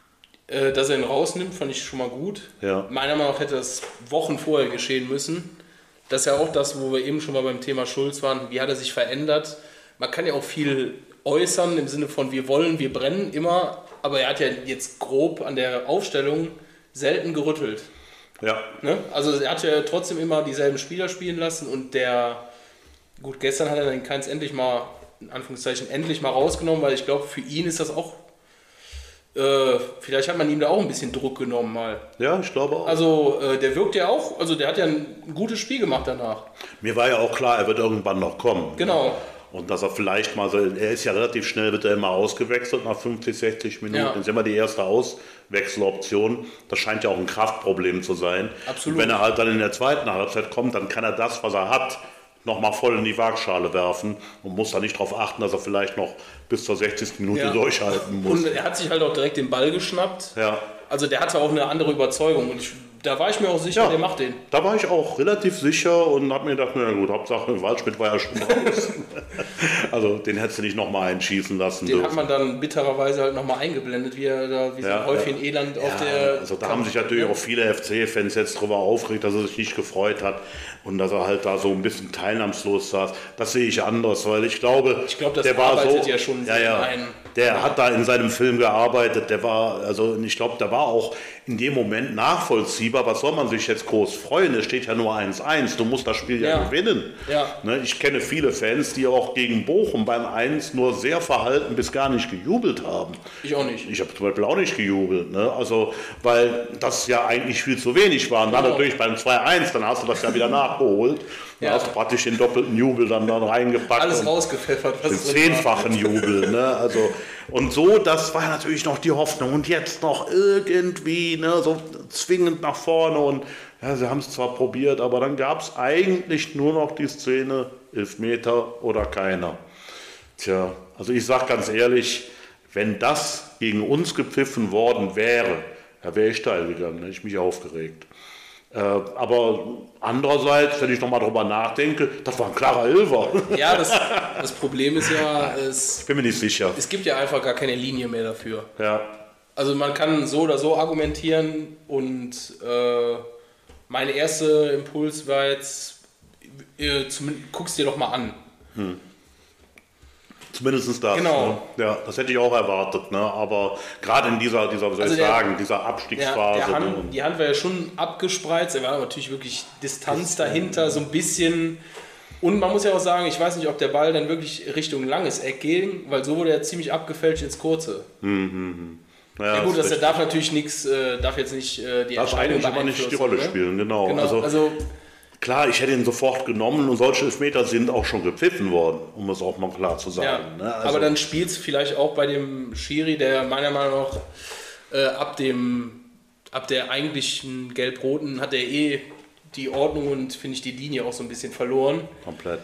S2: Dass er ihn rausnimmt, fand ich schon mal gut. Ja. Meiner Meinung nach hätte das Wochen vorher geschehen müssen. Das ist ja auch das, wo wir eben schon mal beim Thema Schulz waren. Wie hat er sich verändert? Man kann ja auch viel äußern im Sinne von wir wollen, wir brennen immer. Aber er hat ja jetzt grob an der Aufstellung selten gerüttelt. Ja. Ne? Also er hat ja trotzdem immer dieselben Spieler spielen lassen und gestern hat er den Kainz endlich mal, in Anführungszeichen, endlich mal rausgenommen, weil ich glaube, für ihn ist das auch, vielleicht hat man ihm da auch ein bisschen Druck genommen mal.
S1: Ja, ich glaube auch.
S2: Also der wirkt ja auch, also der hat ja ein gutes Spiel gemacht danach.
S1: Mir war ja auch klar, er wird irgendwann noch kommen.
S2: Genau.
S1: Ne? Und dass er vielleicht mal, er ist ja relativ schnell, wird er immer ausgewechselt nach 50, 60 Minuten. Ja. Das ist immer die erste Auswechseloption. Das scheint ja auch ein Kraftproblem zu sein.
S2: Absolut.
S1: Und wenn er halt dann in der zweiten Halbzeit kommt, dann kann er das, was er hat, nochmal voll in die Waagschale werfen und muss da nicht darauf achten, dass er vielleicht noch bis zur 60. Minute durchhalten muss.
S2: Und er hat sich halt auch direkt den Ball geschnappt. Ja. Also der hatte auch eine andere Überzeugung und da war ich mir auch sicher, der macht den.
S1: Da war ich auch relativ sicher und habe mir gedacht, na gut, Hauptsache Waldschmidt war ja schon raus. Also den hättest du nicht nochmal einschießen lassen
S2: Den hat man dann bittererweise halt nochmal eingeblendet, wie er da wie so ein Häufchen Elend auf der...
S1: Also da haben sich natürlich auch viele FC-Fans jetzt drüber aufgeregt, dass er sich nicht gefreut hat und dass er halt da so ein bisschen teilnahmslos saß. Das sehe ich anders, weil ich glaube
S2: das
S1: der war
S2: arbeitet
S1: so,
S2: ja schon
S1: der hat da in seinem Film gearbeitet, ich glaube, der war auch in dem Moment nachvollziehbar. Was soll man sich jetzt groß freuen? Es steht ja nur 1-1. Du musst das Spiel ja gewinnen. Ja. Ne, ich kenne viele Fans, die auch gegen Bochum beim 1 nur sehr verhalten bis gar nicht gejubelt haben.
S2: Ich auch nicht.
S1: Ich habe zum Beispiel auch nicht gejubelt. Ne? Also, weil das ja eigentlich viel zu wenig war. Und dann natürlich beim 2-1, dann hast du das ja wieder nachgeholt. Dann hast du praktisch den doppelten Jubel dann reingepackt.
S2: Alles rausgepfeffert.
S1: Den 10-fachen Jubel. Ne? Also, und so, das war natürlich noch die Hoffnung. Und jetzt noch irgendwie, ne, so zwingend nach vorne. Und ja, sie haben es zwar probiert, aber dann gab es eigentlich nur noch die Szene, Elfmeter oder keiner. Tja, also ich sage ganz ehrlich, wenn das gegen uns gepfiffen worden wäre, da wäre ich steil gegangen, hätte ich mich aufgeregt. Aber andererseits, wenn ich nochmal drüber nachdenke, das war ein klarer Elfer.
S2: Ja, das Problem ist ja,
S1: ich bin mir nicht sicher.
S2: Es gibt ja einfach gar keine Linie mehr dafür.
S1: Ja.
S2: Also man kann so oder so argumentieren und mein erster Impuls war jetzt, guck's dir doch mal an.
S1: Zumindest das.
S2: Genau.
S1: Ne? Ja, das hätte ich auch erwartet. Ne? Aber gerade in dieser Abstiegsphase.
S2: Die Hand war ja schon abgespreizt. Da war natürlich wirklich Distanz dahinter, so ein bisschen. Und man muss ja auch sagen, ich weiß nicht, ob der Ball dann wirklich Richtung langes Eck ging, weil so wurde er ziemlich abgefälscht ins Kurze. Ja gut, er darf natürlich nichts, darf jetzt nicht die Entscheidung beeinflussen. Darf eigentlich aber nicht
S1: die Rolle spielen, genau. Also klar, ich hätte ihn sofort genommen und solche Elfmeter sind auch schon gepfiffen worden, um es auch mal klar zu sagen.
S2: Ja,
S1: ne?
S2: Aber dann spielt es vielleicht auch bei dem Schiri, der meiner Meinung nach ab dem ab der eigentlichen Gelb-Roten hat er die Ordnung und, finde ich, die Linie auch so ein bisschen verloren.
S1: Komplett.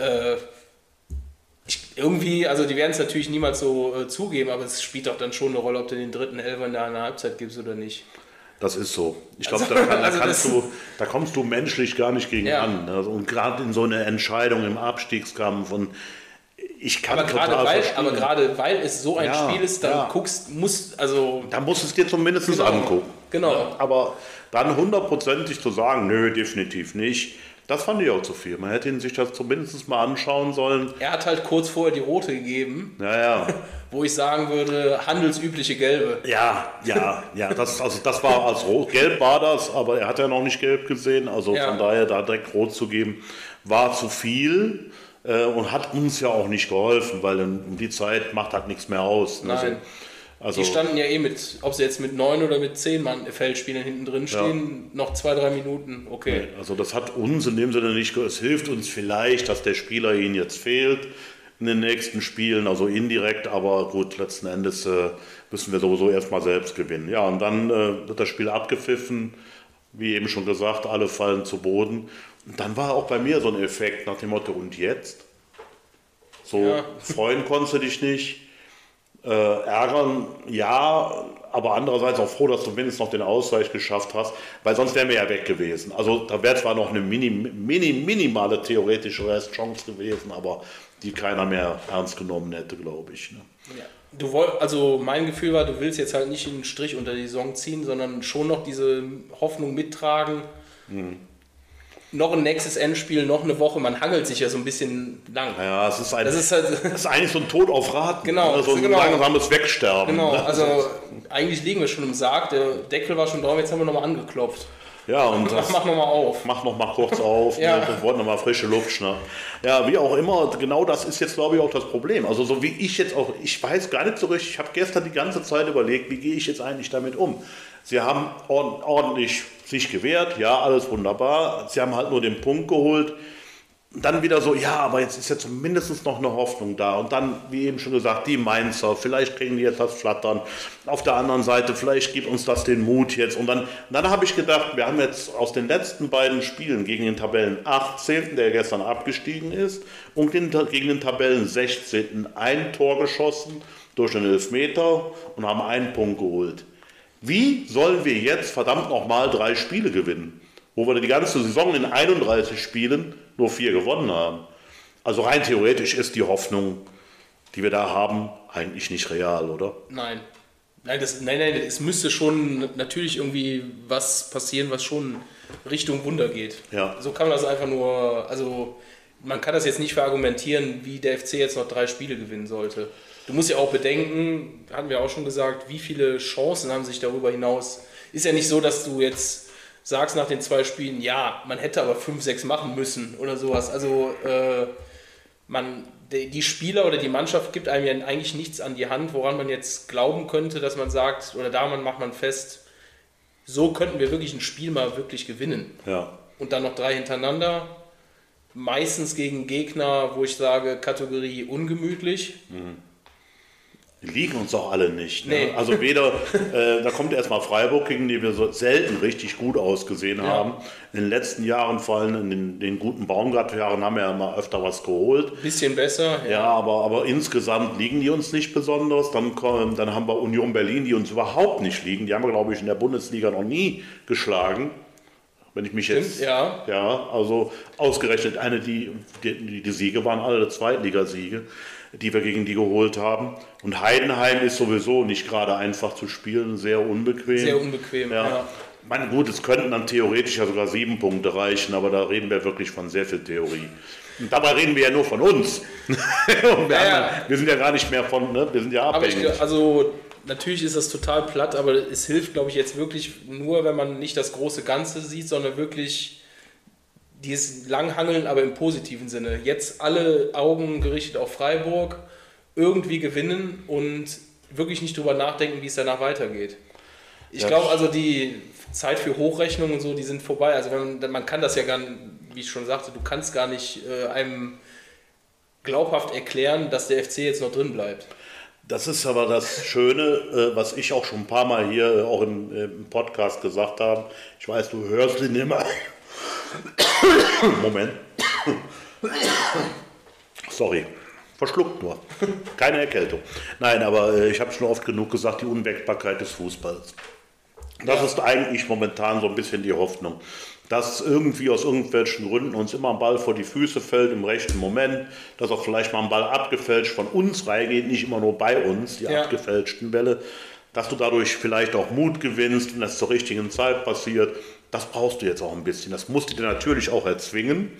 S2: Irgendwie, also die werden es natürlich niemals so zugeben, aber es spielt doch dann schon eine Rolle, ob du den dritten Elfer in der Halbzeit gibst oder nicht.
S1: Das ist so. Ich glaube, da kommst du menschlich gar nicht gegen an. Ne? Und gerade in so einer Entscheidung im Abstiegskampf und ich kann
S2: aber gerade weil es so ein Spiel ist, dann da musst du es dir zumindest angucken. Genau.
S1: Ja, aber dann 100%ig zu sagen, nö, definitiv nicht, das fand ich auch zu viel. Man hätte ihn sich das zumindest mal anschauen sollen.
S2: Er hat halt kurz vorher die rote gegeben.
S1: Ja.
S2: Wo ich sagen würde, handelsübliche Gelbe.
S1: Ja. Das war als Rot. Gelb war das, aber er hat ja noch nicht gelb gesehen. Also von daher da direkt rot zu geben, war zu viel. Und hat uns ja auch nicht geholfen, weil um die Zeit macht halt nichts mehr aus. Ne?
S2: Nein. Also, die standen ja ob sie jetzt mit 9 oder mit 10 Mann Feldspielern hinten drin stehen, noch 2-3 Minuten, okay.
S1: Also das hat uns in dem Sinne nicht, es hilft uns vielleicht, dass der Spieler ihnen jetzt fehlt in den nächsten Spielen, also indirekt, aber gut, letzten Endes müssen wir sowieso erstmal selbst gewinnen. Ja, und dann wird das Spiel abgepfiffen, wie eben schon gesagt, alle fallen zu Boden. Und dann war auch bei mir so ein Effekt nach dem Motto, und jetzt? Freuen konntest du dich nicht. Ärgern, ja, aber andererseits auch froh, dass du mindestens noch den Ausgleich geschafft hast, weil sonst wären wir ja weg gewesen. Also da wäre zwar noch eine minimale theoretische Restchance gewesen, aber die keiner mehr ernst genommen hätte, glaube ich. Ne?
S2: Ja. Also mein Gefühl war, du willst jetzt halt nicht einen Strich unter die Saison ziehen, sondern schon noch diese Hoffnung mittragen. Noch ein nächstes Endspiel, noch eine Woche, man hangelt sich ja so ein bisschen lang.
S1: Ja, das ist eigentlich so ein Tod auf Raten,
S2: genau,
S1: ne? So ein langsames Wegsterben.
S2: Genau,
S1: ne?
S2: Also eigentlich liegen wir schon im Sarg, der Deckel war schon drauf, jetzt haben wir nochmal angeklopft.
S1: Ja, und
S2: mach nochmal auf.
S1: Mach nochmal kurz auf, wir wollten nochmal frische Luft schnappen. Ja, wie auch immer, genau das ist jetzt, glaube ich, auch das Problem. Also so wie ich jetzt auch, ich weiß gar nicht so richtig, ich habe gestern die ganze Zeit überlegt, wie gehe ich jetzt eigentlich damit um. Sie haben ordentlich sich gewehrt, ja, alles wunderbar. Sie haben halt nur den Punkt geholt. Dann wieder so, ja, aber jetzt ist ja zumindest noch eine Hoffnung da. Und dann, wie eben schon gesagt, die Mainzer, vielleicht kriegen die jetzt das Flattern. Auf der anderen Seite, vielleicht gibt uns das den Mut jetzt. Und dann habe ich gedacht, wir haben jetzt aus den letzten beiden Spielen gegen den Tabellen 18., der gestern abgestiegen ist, und gegen den Tabellen 16. ein Tor geschossen durch einen Elfmeter und haben einen Punkt geholt. Wie sollen wir jetzt verdammt nochmal 3 Spiele gewinnen, wo wir die ganze Saison in 31 Spielen nur 4 gewonnen haben? Also rein theoretisch ist die Hoffnung, die wir da haben, eigentlich nicht real, oder?
S2: Nein, es müsste schon natürlich irgendwie was passieren, was schon Richtung Wunder geht.
S1: Ja.
S2: So kann man das einfach nur, also man kann das jetzt nicht verargumentieren, wie der FC jetzt noch 3 Spiele gewinnen sollte. Du musst ja auch bedenken, hatten wir auch schon gesagt, wie viele Chancen haben sich darüber hinaus. Ist ja nicht so, dass du jetzt sagst nach den 2 Spielen, ja, man hätte aber 5, 6 machen müssen oder sowas. Also die Spieler oder die Mannschaft gibt einem ja eigentlich nichts an die Hand, woran man jetzt glauben könnte, dass man sagt, oder daran macht man fest, so könnten wir wirklich ein Spiel mal wirklich gewinnen.
S1: Ja.
S2: Und dann noch 3 hintereinander, meistens gegen Gegner, wo ich sage, Kategorie ungemütlich.
S1: Die liegen uns auch alle nicht. Ne?
S2: Nee.
S1: Also da kommt erstmal Freiburg, gegen die wir so selten richtig gut ausgesehen haben. In den letzten Jahren, vor allem in den guten Baumgart-Jahren, haben wir ja mal öfter was geholt.
S2: Bisschen besser.
S1: Ja, aber insgesamt liegen die uns nicht besonders. Dann haben wir Union Berlin, die uns überhaupt nicht liegen. Die haben wir, glaube ich, in der Bundesliga noch nie geschlagen. Wenn ich mich jetzt...
S2: Ja,
S1: also ausgerechnet die Siege waren alle Zweitligasiege, die wir gegen die geholt haben. Und Heidenheim ist sowieso nicht gerade einfach zu spielen, sehr unbequem.
S2: Sehr unbequem, ja.
S1: Ich meine, gut, es könnten dann theoretisch ja sogar 7 Punkte reichen, aber da reden wir wirklich von sehr viel Theorie. Und dabei reden wir ja nur von uns. Wir sind ja gar nicht mehr wir sind ja abhängig.
S2: Natürlich ist das total platt, aber es hilft, glaube ich, jetzt wirklich nur, wenn man nicht das große Ganze sieht, sondern wirklich dieses Langhangeln, aber im positiven Sinne. Jetzt alle Augen gerichtet auf Freiburg, irgendwie gewinnen und wirklich nicht drüber nachdenken, wie es danach weitergeht. Ich glaube, also die Zeit für Hochrechnungen und so, die sind vorbei. Also man kann das ja gar nicht, wie ich schon sagte, du kannst gar nicht einem glaubhaft erklären, dass der FC jetzt noch drin bleibt.
S1: Das ist aber das Schöne, was ich auch schon ein paar Mal hier auch im Podcast gesagt habe. Ich weiß, du hörst ihn immer. Moment. Sorry, verschluckt nur. Keine Erkältung. Nein, aber ich habe schon oft genug gesagt, die Unwägbarkeit des Fußballs. Das ist eigentlich momentan so ein bisschen die Hoffnung, dass irgendwie aus irgendwelchen Gründen uns immer ein Ball vor die Füße fällt im rechten Moment, dass auch vielleicht mal ein Ball abgefälscht von uns reingeht, nicht immer nur bei uns, die abgefälschten Bälle, dass du dadurch vielleicht auch Mut gewinnst und das zur richtigen Zeit passiert. Das brauchst du jetzt auch ein bisschen. Das musst du dir natürlich auch erzwingen.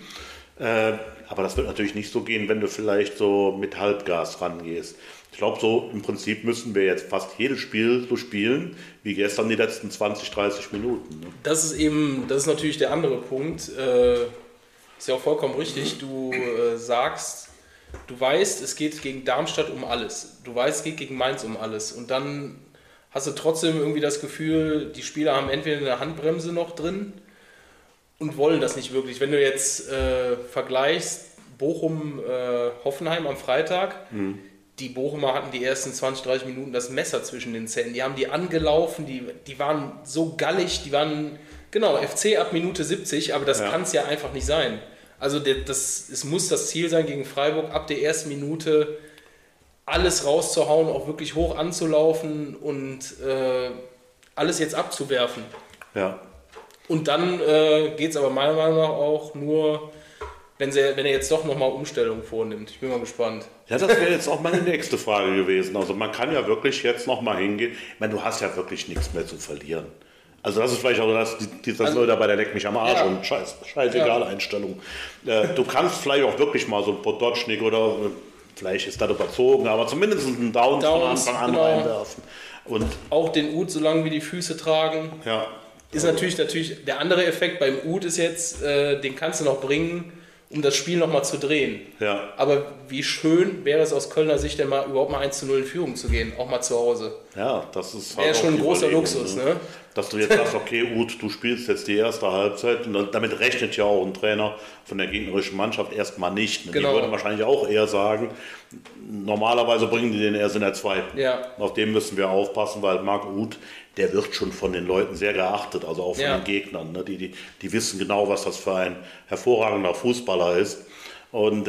S1: Aber das wird natürlich nicht so gehen, wenn du vielleicht so mit Halbgas rangehst. Ich glaube, so im Prinzip müssen wir jetzt fast jedes Spiel so spielen, wie gestern die letzten 20, 30 Minuten. Ne?
S2: Das ist natürlich der andere Punkt. Ist ja auch vollkommen richtig. Du sagst, du weißt, es geht gegen Darmstadt um alles. Du weißt, es geht gegen Mainz um alles. Und dann hast du trotzdem irgendwie das Gefühl, die Spieler haben entweder eine Handbremse noch drin und wollen das nicht wirklich. Wenn du jetzt vergleichst, Bochum-Hoffenheim am Freitag, die Bochumer hatten die ersten 20, 30 Minuten das Messer zwischen den Zähnen. Die haben die angelaufen, die waren so gallig, die waren, genau, FC ab Minute 70, aber das kann es ja einfach nicht sein. Also es muss das Ziel sein, gegen Freiburg ab der ersten Minute alles rauszuhauen, auch wirklich hoch anzulaufen und alles jetzt abzuwerfen.
S1: Ja.
S2: Und dann geht es aber meiner Meinung nach auch nur, wenn er jetzt doch nochmal Umstellungen vornimmt. Ich bin mal gespannt.
S1: Ja, das wäre jetzt auch meine nächste Frage gewesen. Also man kann ja wirklich jetzt nochmal hingehen. Ich meine, du hast ja wirklich nichts mehr zu verlieren. Also das ist vielleicht auch das Leute bei der Leck mich am Arsch und scheißegal Einstellung. Du kannst vielleicht auch wirklich mal so ein Potocznik oder vielleicht ist das überzogen, aber zumindest einen Downs von Anfang an reinwerfen. Und
S2: auch den Uth so lange wie die Füße tragen.
S1: Ja.
S2: Ist natürlich der andere Effekt beim Uth ist jetzt, den kannst du noch bringen, um das Spiel nochmal zu drehen.
S1: Ja.
S2: Aber wie schön wäre es aus Kölner Sicht denn mal überhaupt mal 1:0 in Führung zu gehen, auch mal zu Hause.
S1: Ja, das ist
S2: halt schon ein großer Luxus, ne?
S1: Dass du jetzt sagst, okay, Uth, du spielst jetzt die erste Halbzeit und damit rechnet ja auch ein Trainer von der gegnerischen Mannschaft erstmal nicht. Ne?
S2: Genau.
S1: Die würden wahrscheinlich auch eher sagen, normalerweise bringen die den erst in der zweiten.
S2: Ja.
S1: Auf dem müssen wir aufpassen, weil Marc Uth, der wird schon von den Leuten sehr geachtet, also auch von den Gegnern. Ne? Die wissen genau, was das für ein hervorragender Fußballer ist. Und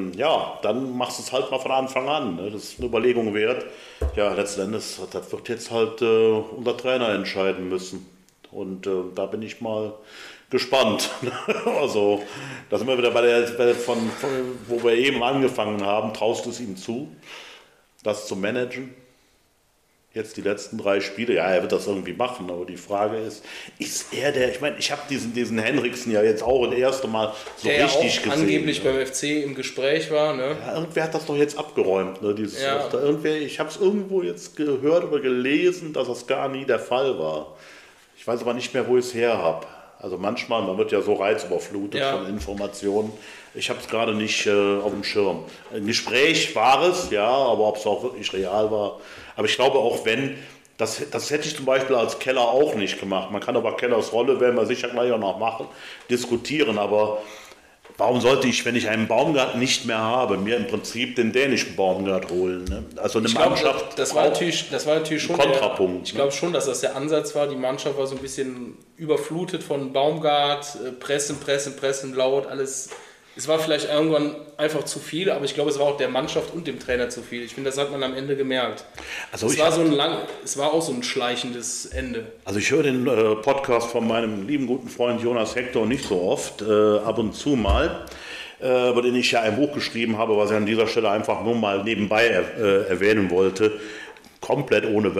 S1: dann machst du es halt mal von Anfang an. Ne? Das ist eine Überlegung wert. Ja, letzten Endes, das wird jetzt halt unser Trainer entscheiden müssen. Und da bin ich mal gespannt. Also, da sind wir wieder wo wir eben angefangen haben. Traust du es ihm zu, das zu managen? Jetzt die letzten 3 Spiele, ja, er wird das irgendwie machen, aber die Frage ist er der, ich meine, ich habe diesen Henriksen ja jetzt auch das erste Mal so
S2: der
S1: richtig
S2: auch
S1: gesehen.
S2: Angeblich beim FC im Gespräch war, ne?
S1: Ja, irgendwer hat das doch jetzt abgeräumt, ne? Ich habe es irgendwo jetzt gehört oder gelesen, dass das gar nie der Fall war. Ich weiß aber nicht mehr, wo ich es her habe. Also manchmal, man wird ja so reizüberflutet von Informationen. Ich habe es gerade nicht auf dem Schirm. Ein Gespräch war es, ja, aber ob es auch wirklich real war. Aber ich glaube auch, das hätte ich zum Beispiel als Keller auch nicht gemacht. Man kann aber Kellers Rolle, werden wir sicher gleich auch noch machen, diskutieren. Aber warum sollte ich, wenn ich einen Baumgart nicht mehr habe, mir im Prinzip den dänischen Baumgart holen? Ne? Also eine Mannschaft.
S2: Das war natürlich schon
S1: Kontrapunkt.
S2: Ich glaube schon, dass das der Ansatz war. Die Mannschaft war so ein bisschen überflutet von Baumgart, pressen, laut, alles. Es war vielleicht irgendwann einfach zu viel, aber ich glaube, es war auch der Mannschaft und dem Trainer zu viel. Ich finde, das hat man am Ende gemerkt. Also es war auch so ein schleichendes Ende.
S1: Also ich höre den Podcast von meinem lieben guten Freund Jonas Hector nicht so oft, ab und zu mal, über den ich ja ein Buch geschrieben habe, was ich an dieser Stelle einfach nur mal nebenbei erwähnen wollte. Komplett ohne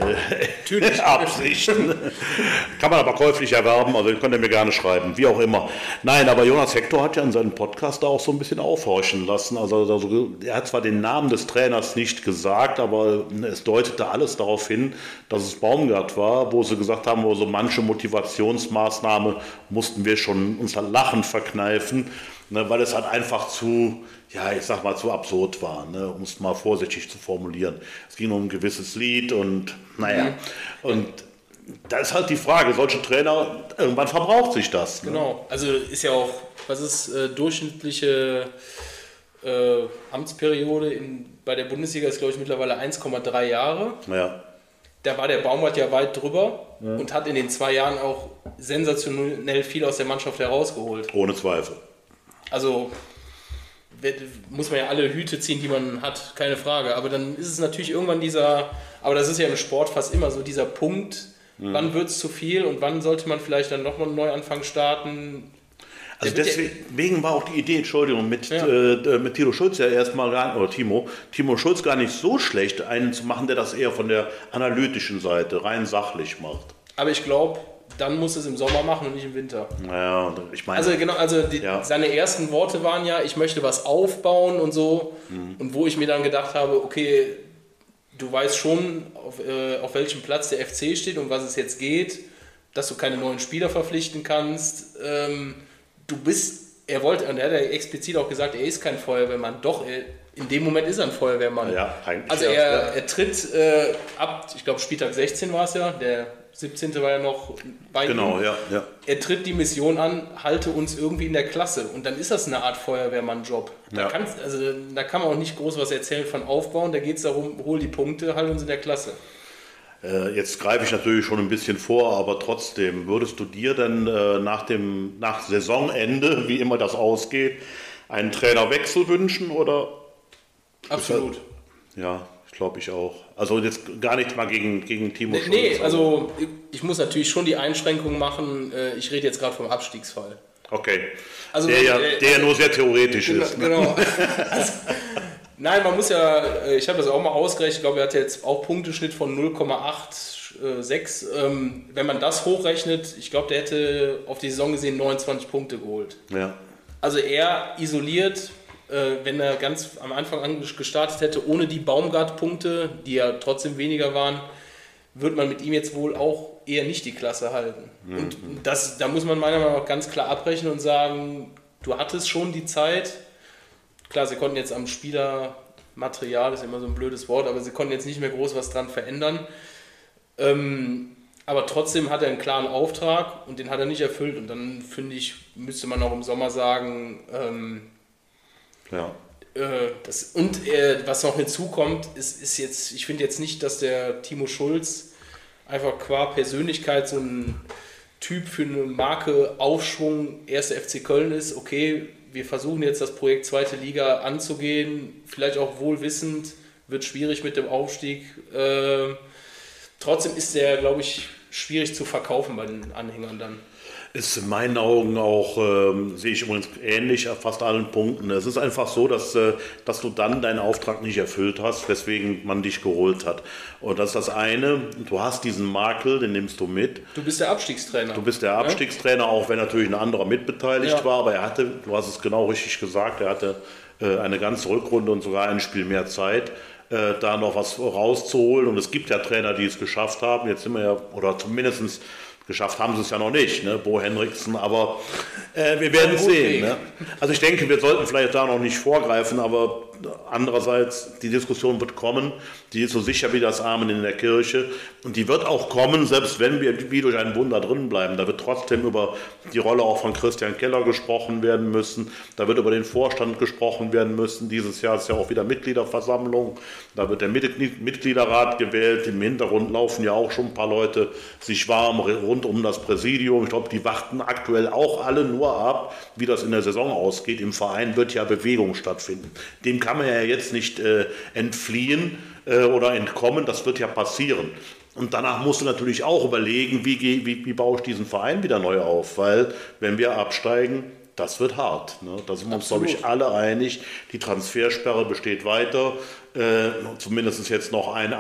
S1: Werbeabsicht. Kann man aber käuflich erwerben, also könnt ihr mir gerne schreiben, wie auch immer. Nein, aber Jonas Hector hat ja in seinem Podcast da auch so ein bisschen aufhorchen lassen. Also er hat zwar den Namen des Trainers nicht gesagt, aber es deutete alles darauf hin, dass es Baumgart war, wo sie gesagt haben, wo so manche Motivationsmaßnahme mussten wir schon uns dann Lachen verkneifen, ne, weil es halt einfach zu absurd war, ne, um es mal vorsichtig zu formulieren. Es ging um ein gewisses Lied und und da ist halt die Frage, solche Trainer, irgendwann verbraucht sich das. Ne?
S2: Genau, also ist ja auch, was ist durchschnittliche Amtsperiode bei der Bundesliga ist, glaube ich, mittlerweile 1,3 Jahre.
S1: Ja.
S2: Da war der Baumgart ja weit drüber und hat in den 2 Jahren auch sensationell viel aus der Mannschaft herausgeholt.
S1: Ohne Zweifel.
S2: Also muss man ja alle Hüte ziehen, die man hat, keine Frage. Aber dann ist es natürlich irgendwann aber das ist ja im Sport fast immer so, dieser Punkt, wann wird es zu viel und wann sollte man vielleicht dann nochmal einen Neuanfang starten.
S1: Also deswegen war auch die Idee, Entschuldigung, mit Timo Schulz ja erstmal, oder Timo Schulz gar nicht so schlecht, einen zu machen, der das eher von der analytischen Seite rein sachlich macht.
S2: Aber ich glaube, dann muss es im Sommer machen und nicht im Winter.
S1: Naja, ich meine...
S2: Seine ersten Worte waren ja, ich möchte was aufbauen und so. Und wo ich mir dann gedacht habe, okay, du weißt schon, auf welchem Platz der FC steht und was es jetzt geht, dass du keine neuen Spieler verpflichten kannst. Und er hat ja explizit auch gesagt, er ist kein Feuerwehrmann. Doch, in dem Moment ist er ein Feuerwehrmann.
S1: Ja, eigentlich.
S2: Also er tritt ab, ich glaube Spieltag 16 war es ja, der 17. war ja noch bei ihm.
S1: Genau, ja.
S2: Er tritt die Mission an, halte uns irgendwie in der Klasse. Und dann ist das eine Art Feuerwehrmann-Job. Da kann man auch nicht groß was erzählen von Aufbauen. Da geht es darum, hol die Punkte, halt uns in der Klasse.
S1: Jetzt greife ich natürlich schon ein bisschen vor, aber trotzdem, würdest du dir denn nach Saisonende, wie immer das ausgeht, einen Trainerwechsel wünschen? Oder?
S2: Absolut.
S1: Ja, glaube ich auch. Also jetzt gar nicht mal gegen Timo Schulz.
S2: Nee, also ich muss natürlich schon die Einschränkung machen. Ich rede jetzt gerade vom Abstiegsfall.
S1: Okay.
S2: Also,
S1: der nur sehr theoretisch ist. Ne?
S2: Genau. Nein, man muss ja, ich habe das auch mal ausgerechnet, ich glaube, er hat jetzt auch Punkteschnitt von 0,86. Wenn man das hochrechnet, ich glaube, der hätte auf die Saison gesehen 29 Punkte geholt.
S1: Ja.
S2: Also er isoliert, wenn er ganz am Anfang an gestartet hätte, ohne die Baumgart-Punkte, die ja trotzdem weniger waren, wird man mit ihm jetzt wohl auch eher nicht die Klasse halten. Und da muss man meiner Meinung nach ganz klar abrechnen und sagen, du hattest schon die Zeit. Klar, sie konnten jetzt am Spielermaterial, das ist immer so ein blödes Wort, aber sie konnten jetzt nicht mehr groß was dran verändern. Aber trotzdem hat er einen klaren Auftrag und den hat er nicht erfüllt. Und dann, finde ich, müsste man auch im Sommer sagen, was noch hinzukommt, ist jetzt, ich finde jetzt nicht, dass der Timo Schulz einfach qua Persönlichkeit so ein Typ für eine Marke Aufschwung 1. FC Köln ist. Okay, wir versuchen jetzt das Projekt 2. Liga anzugehen, vielleicht auch wohlwissend, wird schwierig mit dem Aufstieg. Trotzdem ist der, glaube ich, schwierig zu verkaufen bei den Anhängern dann.
S1: Ist in meinen Augen auch, sehe ich übrigens ähnlich auf fast allen Punkten. Es ist einfach so, dass du dann deinen Auftrag nicht erfüllt hast, weswegen man dich geholt hat. Und das ist das eine. Du hast diesen Makel, den nimmst du mit.
S2: Du bist der Abstiegstrainer.
S1: Du bist der Abstiegstrainer, auch wenn natürlich ein anderer mitbeteiligt war. Aber du hast es genau richtig gesagt, er hatte eine ganze Rückrunde und sogar ein Spiel mehr Zeit, da noch was rauszuholen. Und es gibt ja Trainer, die es geschafft haben. Jetzt sind wir ja, oder zumindest geschafft haben sie es ja noch nicht, ne? Bo Henriksen, aber wir werden es sehen. Ne? Also ich denke, wir sollten vielleicht da noch nicht vorgreifen, aber andererseits, die Diskussion wird kommen, die ist so sicher wie das Amen in der Kirche und die wird auch kommen, selbst wenn wir wie durch ein Wunder drin bleiben. Da wird trotzdem über die Rolle auch von Christian Keller gesprochen werden müssen, da wird über den Vorstand gesprochen werden müssen. Dieses Jahr ist ja auch wieder Mitgliederversammlung, da wird der Mitgliederrat gewählt, im Hintergrund laufen ja auch schon ein paar Leute sich warm rund um das Präsidium. Ich glaube, die warten aktuell auch alle nur ab, wie das in der Saison ausgeht. Im Verein wird ja Bewegung stattfinden. Dem kann man ja jetzt nicht entfliehen oder entkommen, das wird ja passieren. Und danach musst du natürlich auch überlegen, wie baue ich diesen Verein wieder neu auf, weil wenn wir absteigen, das wird hart. Ne? Da sind wir uns, glaube ich, alle einig. Die Transfersperre besteht weiter, zumindest jetzt noch ein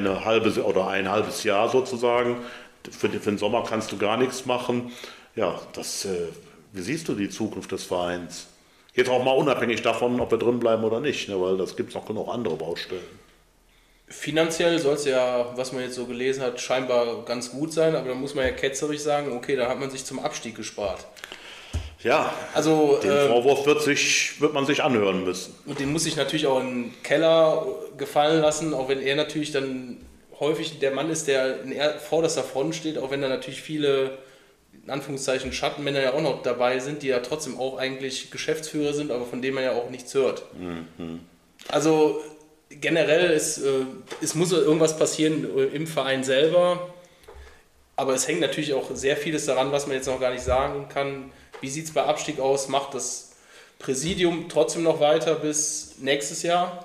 S1: halbes Jahr sozusagen. Für den Sommer kannst du gar nichts machen. Ja, wie siehst du die Zukunft des Vereins? Jetzt auch mal unabhängig davon, ob wir drin bleiben oder nicht, ne? Weil das gibt es noch genug andere Baustellen.
S2: Finanziell soll es ja, was man jetzt so gelesen hat, scheinbar ganz gut sein, aber da muss man ja ketzerisch sagen, okay, da hat man sich zum Abstieg gespart.
S1: Ja,
S2: also,
S1: den Vorwurf wird man sich anhören müssen.
S2: Und den muss sich natürlich auch in Keller gefallen lassen, auch wenn er natürlich dann häufig der Mann ist, der in vorderster Front steht, auch wenn da natürlich viele in Anführungszeichen Schattenmänner ja auch noch dabei sind, die ja trotzdem auch eigentlich Geschäftsführer sind, aber von denen man ja auch nichts hört. Also generell, es muss irgendwas passieren im Verein selber, aber es hängt natürlich auch sehr vieles daran, was man jetzt noch gar nicht sagen kann. Wie sieht es bei Abstieg aus? Macht das Präsidium trotzdem noch weiter bis nächstes Jahr?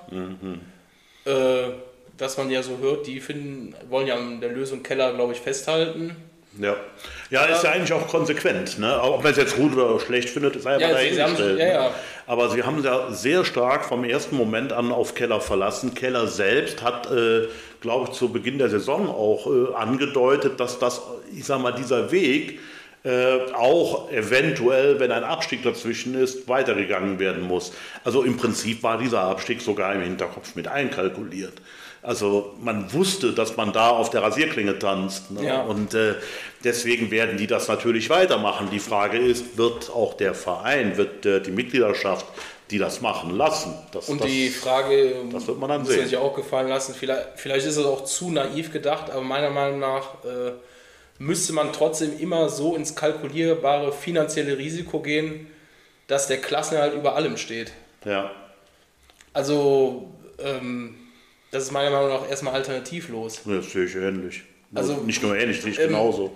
S2: Was man ja so hört, die wollen ja an der Lösung Keller, glaube ich, festhalten.
S1: Ja, ist ja eigentlich auch konsequent. Ne? Ob man es jetzt gut oder schlecht findet, ist einfach dahingestellt. Aber sie haben ja sehr stark vom ersten Moment an auf Keller verlassen. Keller selbst hat, glaube ich, zu Beginn der Saison auch angedeutet, dass das, ich sag mal, dieser Weg auch eventuell, wenn ein Abstieg dazwischen ist, weitergegangen werden muss. Also im Prinzip war dieser Abstieg sogar im Hinterkopf mit einkalkuliert. Also man wusste, dass man da auf der Rasierklinge tanzt. Ne?
S2: Ja.
S1: Und deswegen werden die das natürlich weitermachen. Die Frage ist, wird auch der Verein, wird die Mitgliedschaft, die das machen lassen?
S2: Die Frage,
S1: das wird man dann
S2: muss
S1: sehen.
S2: man sich auch gefallen lassen, vielleicht ist es auch zu naiv gedacht, aber meiner Meinung nach müsste man trotzdem immer so ins kalkulierbare finanzielle Risiko gehen, dass der Klassenerhalt über allem steht.
S1: Ja.
S2: Also das ist meiner Meinung nach erstmal alternativlos.
S1: Das sehe ich ähnlich.
S2: Also,
S1: nicht nur ähnlich, sehe ich genauso.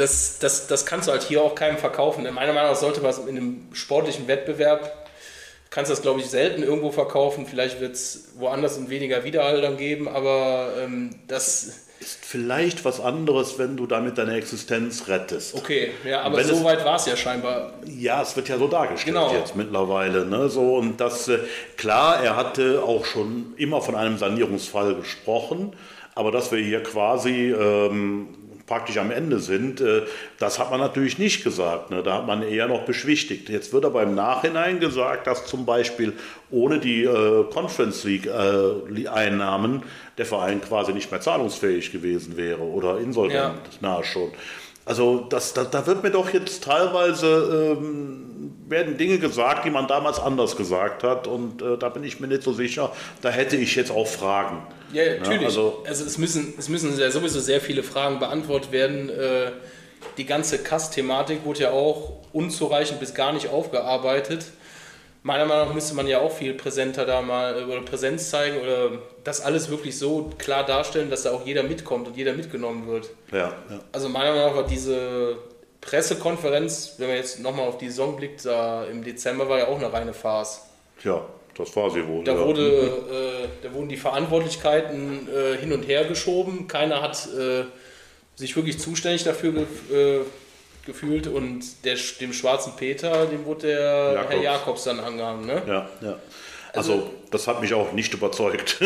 S2: Das kannst du halt hier auch keinem verkaufen. Meiner Meinung nach sollte was in einem sportlichen Wettbewerb, kannst das, glaube ich, selten irgendwo verkaufen. Vielleicht wird es woanders und weniger Widerhall dann geben, aber das
S1: ist vielleicht was anderes, wenn du damit deine Existenz rettest.
S2: Okay, ja, aber so weit war es ja scheinbar.
S1: Ja, es wird ja so dargestellt
S2: genau.
S1: Jetzt mittlerweile. Ne? So, und das, klar, er hatte auch schon immer von einem Sanierungsfall gesprochen, aber dass wir hier quasi praktisch am Ende sind, das hat man natürlich nicht gesagt. Ne? Da hat man eher noch beschwichtigt. Jetzt wird aber im Nachhinein gesagt, dass zum Beispiel ohne die Conference League Einnahmen der Verein quasi nicht mehr zahlungsfähig gewesen wäre oder insolvent nahe schon. Also da wird mir doch jetzt teilweise werden Dinge gesagt, die man damals anders gesagt hat, und da bin ich mir nicht so sicher. Da hätte ich jetzt auch Fragen.
S2: Ja, natürlich. Also es müssen ja sowieso sehr viele Fragen beantwortet werden. Die ganze Kass-Thematik wurde ja auch unzureichend bis gar nicht aufgearbeitet. Meiner Meinung nach müsste man ja auch viel präsenter da mal oder Präsenz zeigen oder das alles wirklich so klar darstellen, dass da auch jeder mitkommt und jeder mitgenommen wird.
S1: Ja.
S2: Also meiner Meinung nach war diese Pressekonferenz, wenn man jetzt nochmal auf die Saison blickt, da im Dezember war ja auch eine reine Farce.
S1: Ja, das war sie wohl.
S2: Da wurden die Verantwortlichkeiten hin und her geschoben. Keiner hat sich wirklich zuständig dafür gefühlt, und dem schwarzen Peter, dem wurde Herr Jakobs dann angehangen. Ne?
S1: Ja. Also das hat mich auch nicht überzeugt.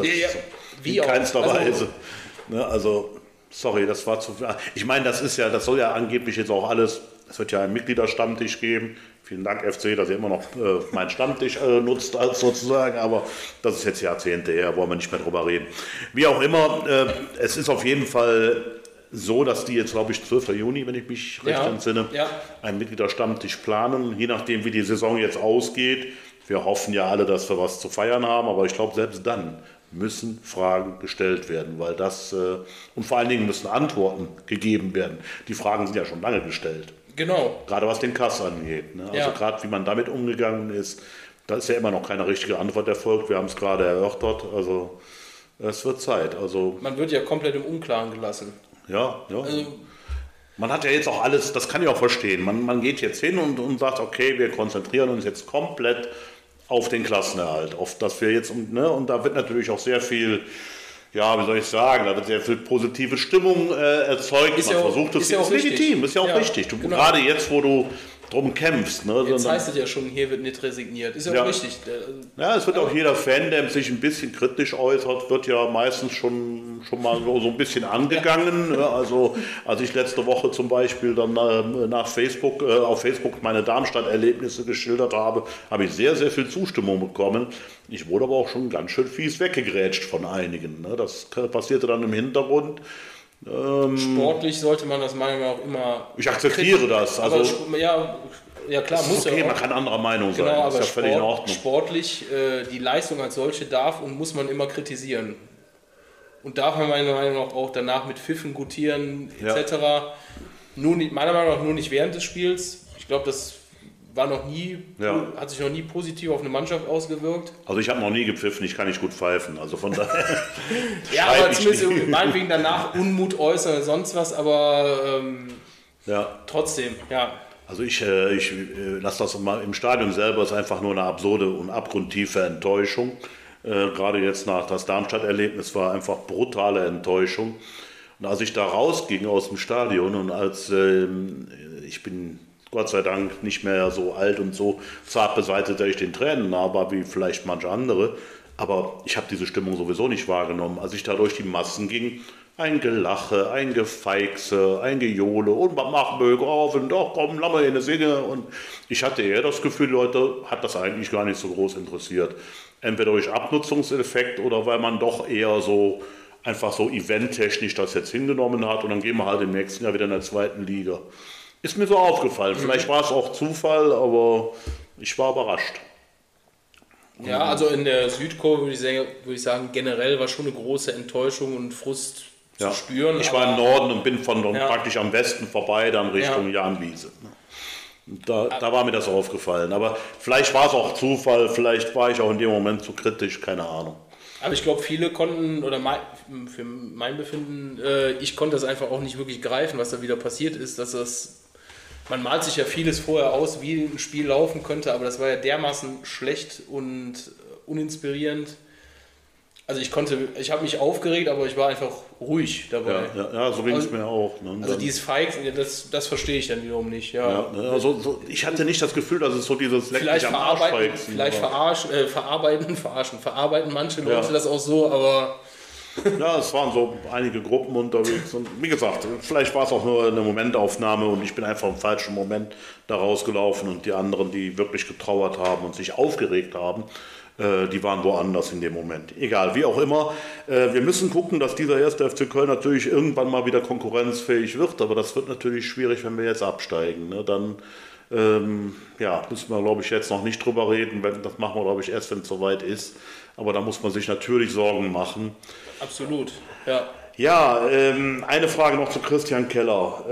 S2: Wie
S1: in keinster Weise. Ne, also, sorry, das war zu viel. Ich meine, das soll ja angeblich jetzt auch alles, es wird ja einen Mitgliederstammtisch geben. Vielen Dank, FC, dass ihr immer noch meinen Stammtisch nutzt, als sozusagen, aber das ist jetzt Jahrzehnte her, wollen wir nicht mehr drüber reden. Wie auch immer, es ist auf jeden Fall so, dass die jetzt, glaube ich, 12. Juni, wenn ich mich recht entsinne, einen Mitgliederstammtisch planen, je nachdem, wie die Saison jetzt ausgeht. Wir hoffen ja alle, dass wir was zu feiern haben, aber ich glaube, selbst dann müssen Fragen gestellt werden, weil und vor allen Dingen müssen Antworten gegeben werden. Die Fragen sind ja schon lange gestellt.
S2: Genau.
S1: Gerade was den Kass angeht. Ne? Also gerade wie man damit umgegangen ist, da ist ja immer noch keine richtige Antwort erfolgt. Wir haben es gerade erörtert, also es wird Zeit. Also
S2: man wird ja komplett im Unklaren gelassen.
S1: Ja. Also, man hat ja jetzt auch alles, das kann ich auch verstehen. Man geht jetzt hin und sagt, okay, wir konzentrieren uns jetzt komplett auf den Klassenerhalt, auf das wir jetzt, und da wird natürlich auch sehr viel, wie soll ich sagen, da wird sehr viel positive Stimmung erzeugt.
S2: Ist legitim,
S1: ist ja auch richtig. Genau. Gerade jetzt, wo du drum kämpfst. Ne?
S2: Jetzt heißt es ja schon, hier wird nicht resigniert. Ist ja auch richtig.
S1: Ja, es wird auch jeder Fan, der sich ein bisschen kritisch äußert, wird ja meistens schon mal so ein bisschen angegangen. Also als ich letzte Woche zum Beispiel dann auf Facebook meine Darmstadt-Erlebnisse geschildert habe, habe ich sehr, sehr viel Zustimmung bekommen. Ich wurde aber auch schon ganz schön fies weggegrätscht von einigen. Ne? Das passierte dann im Hintergrund.
S2: Sportlich sollte man das meiner Meinung nach immer...
S1: Ich akzeptiere das. Also,
S2: ja klar, muss
S1: okay, man kann anderer Meinung sein.
S2: Genau,
S1: das ist ja völlig in Ordnung.
S2: Sportlich, die Leistung als solche darf und muss man immer kritisieren. Und darf man meiner Meinung nach auch danach mit Pfiffen gutieren etc. meiner Meinung nach nur nicht während des Spiels. Ich glaube, das war hat sich noch nie positiv auf eine Mannschaft ausgewirkt.
S1: Also ich habe noch nie gepfiffen, ich kann nicht gut pfeifen, also von daher...
S2: ja, aber zumindest meinetwegen danach Unmut äußern oder sonst was, aber trotzdem, ja.
S1: Also ich lasse das mal im Stadion selber, ist einfach nur eine absurde und abgrundtiefe Enttäuschung. Gerade jetzt nach das Darmstadt-Erlebnis war einfach brutale Enttäuschung. Und als ich da rausging aus dem Stadion und als ich bin Gott sei Dank nicht mehr so alt und so zart beseitigt, dass ich den Tränen nah war, wie vielleicht manche andere. Aber ich habe diese Stimmung sowieso nicht wahrgenommen. Als ich da durch die Massen ging, ein Gelache, ein Gefeixe, ein Gejohle und man macht Möge auf und doch, komm, lass mal eine Singe. Und ich hatte eher das Gefühl, Leute, hat das eigentlich gar nicht so groß interessiert. Entweder durch Abnutzungseffekt oder weil man doch eher so einfach so eventtechnisch das jetzt hingenommen hat und dann gehen wir halt im nächsten Jahr wieder in der zweiten Liga. Ist mir so aufgefallen. Vielleicht war es auch Zufall, aber ich war überrascht.
S2: Ja, also in der Südkurve würde ich sagen, generell war schon eine große Enttäuschung und Frust zu spüren.
S1: Ich war im Norden und bin praktisch am Westen vorbei, dann Richtung Jahnwiese. Da war mir das aufgefallen. Aber vielleicht war es auch Zufall, vielleicht war ich auch in dem Moment zu kritisch, keine Ahnung.
S2: Aber ich glaube, viele konnten, oder für mein Befinden, ich konnte das einfach auch nicht wirklich greifen, was da wieder passiert ist, man malt sich ja vieles vorher aus, wie ein Spiel laufen könnte, aber das war ja dermaßen schlecht und uninspirierend. Also ich habe mich aufgeregt, aber ich war einfach ruhig dabei.
S1: Ja, so ging es mir auch. Ne?
S2: Also dieses Feig, das verstehe ich dann wiederum nicht. Ja.
S1: Also ich hatte nicht das Gefühl, dass es so dieses
S2: vielleicht verarbeiten manche Leute das auch so, aber...
S1: Ja, es waren so einige Gruppen unterwegs und wie gesagt, vielleicht war es auch nur eine Momentaufnahme und ich bin einfach im falschen Moment da rausgelaufen und die anderen, die wirklich getrauert haben und sich aufgeregt haben, die waren woanders in dem Moment. Egal, wie auch immer. Wir müssen gucken, dass dieser erste FC Köln natürlich irgendwann mal wieder konkurrenzfähig wird, aber das wird natürlich schwierig, wenn wir jetzt absteigen. Ne? Dann müssen wir, glaube ich, jetzt noch nicht drüber reden. Das machen wir, glaube ich, erst, wenn es soweit ist. Aber da muss man sich natürlich Sorgen machen.
S2: Absolut, ja.
S1: Ja, eine Frage noch zu Christian Keller.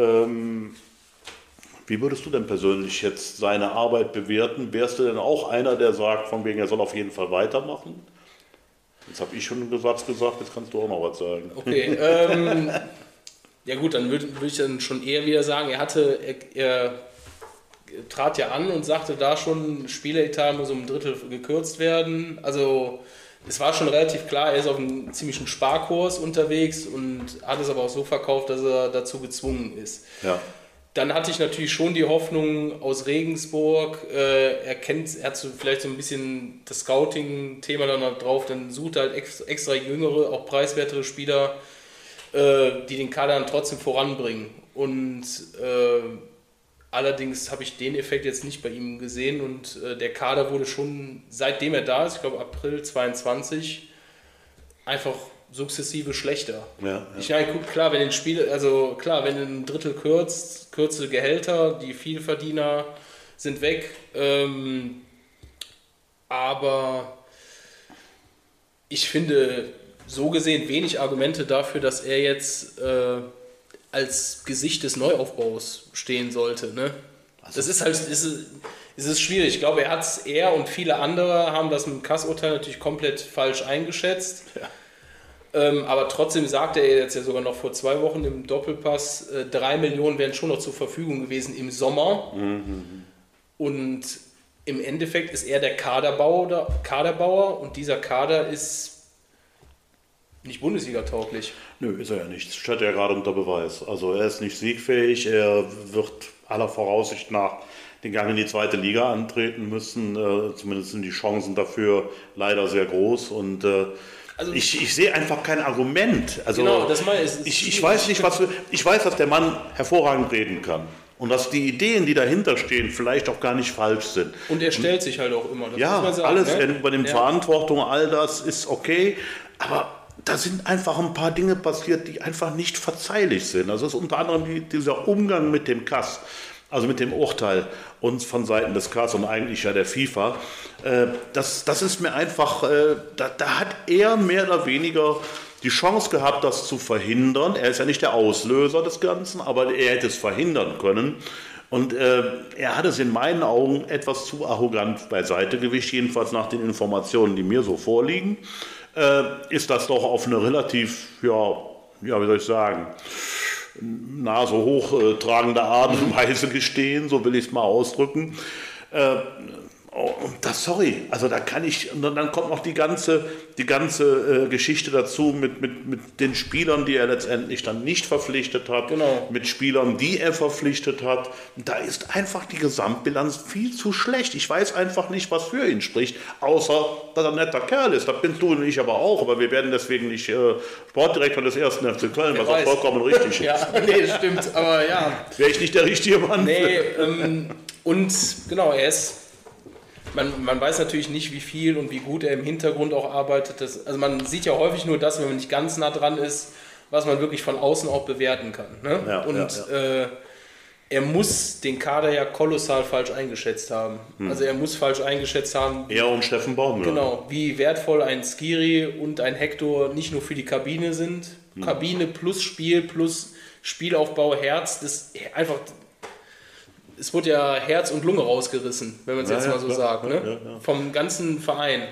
S1: Wie würdest du denn persönlich jetzt seine Arbeit bewerten? Wärst du denn auch einer, der sagt, von wegen, er soll auf jeden Fall weitermachen? Jetzt habe ich schon einen Satz gesagt, jetzt kannst du auch noch was sagen.
S2: Okay, ja gut, dann würde ich dann schon eher wieder sagen, er trat ja an und sagte da schon, Spieleretat muss um ein Drittel gekürzt werden. Also es war schon relativ klar, er ist auf einem ziemlichen Sparkurs unterwegs und hat es aber auch so verkauft, dass er dazu gezwungen ist.
S1: Ja.
S2: Dann hatte ich natürlich schon die Hoffnung aus Regensburg, er hat so vielleicht so ein bisschen das Scouting-Thema dann noch drauf, dann sucht er halt extra jüngere, auch preiswertere Spieler, die den Kader dann trotzdem voranbringen. Und allerdings habe ich den Effekt jetzt nicht bei ihm gesehen und der Kader wurde schon, seitdem er da ist, ich glaube April 22, einfach sukzessive schlechter.
S1: Ja.
S2: Ich meine, klar, wenn wenn ein Drittel kürze Gehälter, die Vielverdiener sind weg, aber ich finde so gesehen wenig Argumente dafür, dass er jetzt als Gesicht des Neuaufbaus stehen sollte. Ne? Das ist halt, es ist schwierig. Ich glaube, er und viele andere haben das mit dem Kass-Urteil natürlich komplett falsch eingeschätzt. Ja. Aber trotzdem sagte er jetzt ja sogar noch vor 2 Wochen im Doppelpass, 3 Millionen wären schon noch zur Verfügung gewesen im Sommer. Mhm. Und im Endeffekt ist er der Kaderbauer und dieser Kader ist nicht Bundesliga-tauglich.
S1: Nö, ist er ja nicht. Das steht ja gerade unter Beweis. Also er ist nicht siegfähig, er wird aller Voraussicht nach den Gang in die zweite Liga antreten müssen. Zumindest sind die Chancen dafür leider sehr groß und also ich sehe einfach kein Argument. Also
S2: genau, das meine
S1: ich weiß nicht, ich weiß, dass der Mann hervorragend reden kann und dass die Ideen, die dahinter stehen, vielleicht auch gar nicht falsch sind.
S2: Und er stellt sich halt auch immer. Das
S1: ja,
S2: muss man sagen,
S1: alles,
S2: ne?
S1: Er übernimmt Verantwortung, all das ist okay, aber da sind einfach ein paar Dinge passiert, die einfach nicht verzeihlich sind. Also das ist unter anderem dieser Umgang mit dem Kass. Also mit dem Urteil uns von Seiten des CAS und eigentlich ja der FIFA, das ist mir einfach, da hat er mehr oder weniger die Chance gehabt, das zu verhindern. Er ist ja nicht der Auslöser des Ganzen, aber er hätte es verhindern können. Und er hat es in meinen Augen etwas zu arrogant beiseite gewischt, jedenfalls nach den Informationen, die mir so vorliegen, ist das doch auf eine relativ, wie soll ich sagen, Nase hochtragende Art und Weise gestehen, so will ich es mal ausdrücken. Sorry, also da kann ich, und dann kommt noch die ganze Geschichte dazu mit den Spielern, die er letztendlich dann nicht verpflichtet hat,
S2: genau.
S1: Mit Spielern, die er verpflichtet hat. Da ist einfach die Gesamtbilanz viel zu schlecht. Ich weiß einfach nicht, was für ihn spricht, außer, dass er ein netter Kerl ist. Das bin du und ich aber auch, aber wir werden deswegen nicht Sportdirektor des 1. FC Köln, was auch vollkommen richtig ist.
S2: Ja, nee, stimmt, aber ja.
S1: Wäre ich nicht der richtige Mann?
S2: Nee, und genau, er ist... Man weiß natürlich nicht, wie viel und wie gut er im Hintergrund auch arbeitet. Also man sieht ja häufig nur das, wenn man nicht ganz nah dran ist, was man wirklich von außen auch bewerten kann. Ne? Ja, er muss den Kader ja kolossal falsch eingeschätzt haben. Also er muss falsch eingeschätzt haben.
S1: Er und Steffen Baumgart.
S2: Genau, wie wertvoll ein Skiri und ein Hector nicht nur für die Kabine sind. Kabine plus Spielaufbau, Herz, das einfach... Es wurde ja Herz und Lunge rausgerissen, wenn man es jetzt mal so sagt, ne? Ja. Vom ganzen Verein.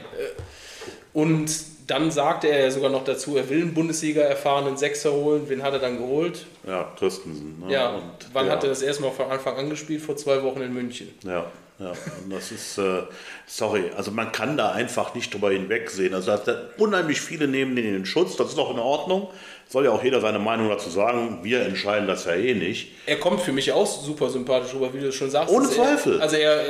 S2: Und dann sagte er sogar noch dazu, er will einen Bundesliga erfahrenen Sechser holen. Wen hat er dann geholt?
S1: Ja, Christensen. Ne?
S2: Ja, und wann hat er das erstmal von Anfang an gespielt? Vor 2 Wochen in München.
S1: Ja, und das ist, sorry, also man kann da einfach nicht drüber hinwegsehen. Also unheimlich viele nehmen den in den Schutz, das ist auch in Ordnung. Soll ja auch jeder seine Meinung dazu sagen. Wir entscheiden das ja eh nicht.
S2: Er kommt für mich auch super sympathisch rüber, wie du schon sagst.
S1: Ohne Zweifel.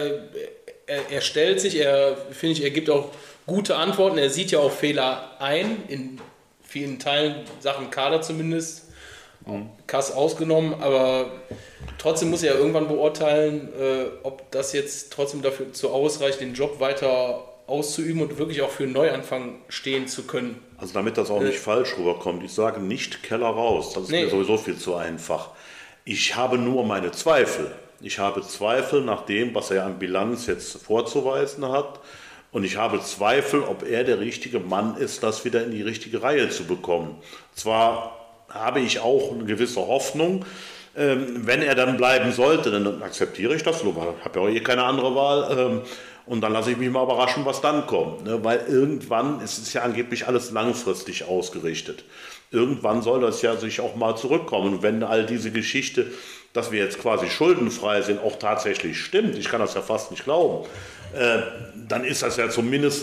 S2: Er stellt sich, er gibt auch gute Antworten. Er sieht ja auch Fehler ein, in vielen Teilen, Sachen Kader zumindest. Kass ausgenommen, aber trotzdem muss er ja irgendwann beurteilen, ob das jetzt trotzdem dafür zu ausreicht, den Job weiter auszuüben und wirklich auch für einen Neuanfang stehen zu können.
S1: Also damit das auch nicht falsch rüberkommt, ich sage nicht Keller raus, das ist mir sowieso viel zu einfach. Ich habe nur meine Zweifel. Ich habe Zweifel nach dem, was er an Bilanz jetzt vorzuweisen hat. Und ich habe Zweifel, ob er der richtige Mann ist, das wieder in die richtige Reihe zu bekommen. Zwar habe ich auch eine gewisse Hoffnung, wenn er dann bleiben sollte, dann akzeptiere ich das. Ich habe ja auch keine andere Wahl. Und dann lasse ich mich mal überraschen, was dann kommt. Ne? Weil irgendwann, es ist ja angeblich alles langfristig ausgerichtet. Irgendwann soll das ja sich auch mal zurückkommen. Und wenn all diese Geschichte, dass wir jetzt quasi schuldenfrei sind, auch tatsächlich stimmt, ich kann das ja fast nicht glauben, dann ist das ja zumindest,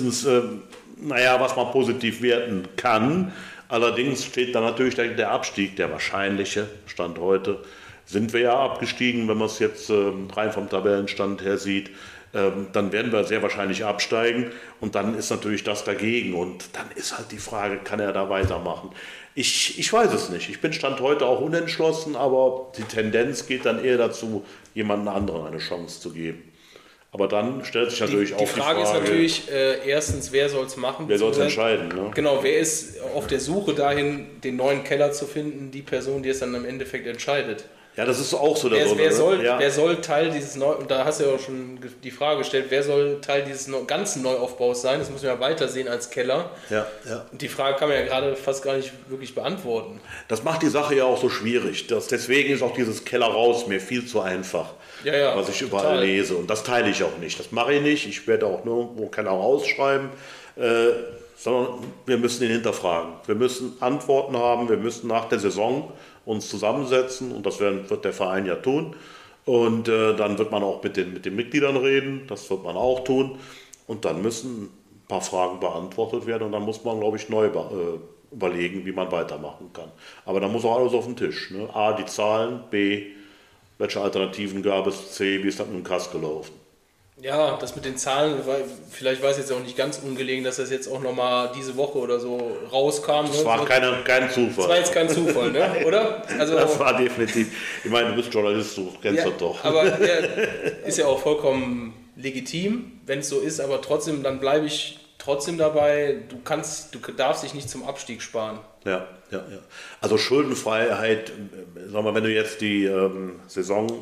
S1: was man positiv werten kann. Allerdings steht da natürlich der Abstieg, der wahrscheinliche Stand heute. Sind wir ja abgestiegen, wenn man es jetzt rein vom Tabellenstand her sieht. Dann werden wir sehr wahrscheinlich absteigen und dann ist natürlich das dagegen und dann ist halt die Frage, kann er da weitermachen? Ich weiß es nicht. Ich bin Stand heute auch unentschlossen, aber die Tendenz geht dann eher dazu, jemandem anderen eine Chance zu geben. Aber dann stellt sich natürlich auch die Frage... Die Frage ist
S2: natürlich, erstens, wer soll es machen?
S1: Wer soll es entscheiden? Ne?
S2: Genau, wer ist auf der Suche dahin, den neuen Keller zu finden, die Person, die es dann im Endeffekt entscheidet?
S1: Ja, das ist auch so der
S2: Wer soll Teil dieses und da hast du ja auch schon die Frage gestellt, wer soll Teil dieses ganzen Neuaufbaus sein? Das muss man ja weiter sehen als Keller.
S1: Ja.
S2: Und die Frage kann man ja gerade fast gar nicht wirklich beantworten.
S1: Das macht die Sache ja auch so schwierig. Deswegen ist auch dieses Keller raus mir viel zu einfach, was ich überall lese. Und das teile ich auch nicht. Das mache ich nicht. Ich werde auch nur Keller rausschreiben. Sondern wir müssen ihn hinterfragen. Wir müssen Antworten haben. Wir müssen nach der Saison uns zusammensetzen und das wird der Verein ja tun. Und dann wird man auch mit den Mitgliedern reden, das wird man auch tun. Und dann müssen ein paar Fragen beantwortet werden und dann muss man, glaube ich, neu überlegen, wie man weitermachen kann. Aber dann muss auch alles auf den Tisch. Ne? A, die Zahlen, B, welche Alternativen gab es, C, wie ist das mit dem Kass gelaufen.
S2: Ja, das mit den Zahlen, vielleicht war es jetzt auch nicht ganz ungelegen, dass das jetzt auch nochmal diese Woche oder so rauskam.
S1: Das war kein Zufall.
S2: Das war jetzt kein Zufall, ne? Oder? Also,
S1: das war definitiv. Ich meine, du bist Journalist, du kennst das doch.
S2: Aber ist ja auch vollkommen legitim, wenn es so ist, aber trotzdem, dann bleibe ich trotzdem dabei, du darfst dich nicht zum Abstieg sparen.
S1: Ja. Also Schuldenfreiheit, sag mal, wenn du jetzt die Saison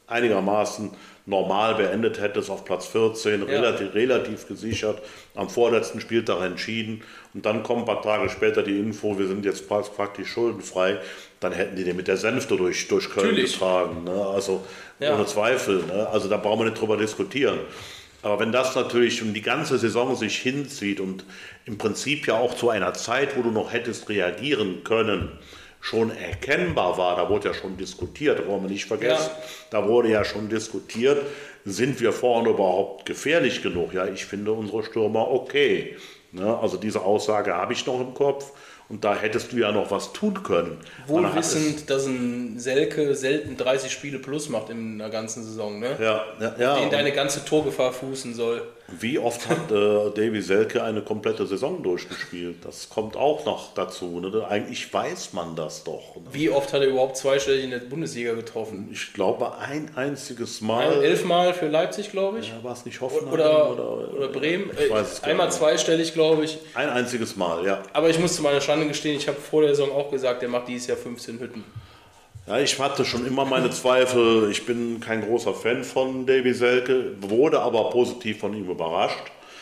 S1: einigermaßen normal beendet hättest, auf Platz 14, relativ gesichert, am vorletzten Spieltag entschieden und dann kommt ein paar Tage später die Info, wir sind jetzt praktisch schuldenfrei, dann hätten die den mit der Sänfte durch Köln getragen, ne? Also ohne Zweifel, ne? Also da brauchen wir nicht drüber diskutieren. Aber wenn das natürlich um die ganze Saison sich hinzieht und im Prinzip ja auch zu einer Zeit, wo du noch hättest reagieren können, schon erkennbar war, da wurde ja schon diskutiert, da wollen wir nicht vergessen, da wurde ja schon diskutiert, sind wir vorne überhaupt gefährlich genug? Ja, ich finde unsere Stürmer okay. Ne? Also diese Aussage habe ich noch im Kopf und da hättest du ja noch was tun können.
S2: Wohl wissend, dass ein Selke selten 30 Spiele plus macht in der ganzen Saison, ne? Den deine ganze Torgefahr fußen soll.
S1: Wie oft hat Davy Selke eine komplette Saison durchgespielt? Das kommt auch noch dazu. Ne? Eigentlich weiß man das doch. Ne?
S2: Wie oft hat er überhaupt zweistellig in der Bundesliga getroffen?
S1: Ich glaube, ein einziges Mal.
S2: 11 Mal für Leipzig, glaube ich.
S1: Ja, war es nicht Hoffenheim?
S2: Oder Bremen?
S1: Ich weiß es
S2: einmal zweistellig, glaube ich.
S1: Ein einziges Mal, ja.
S2: Aber ich muss zu meiner Schande gestehen, ich habe vor der Saison auch gesagt, der macht dieses Jahr 15 Hütten.
S1: Ja, ich hatte schon immer meine Zweifel. Ich bin kein großer Fan von Davy Selke, wurde aber positiv von ihm überrascht.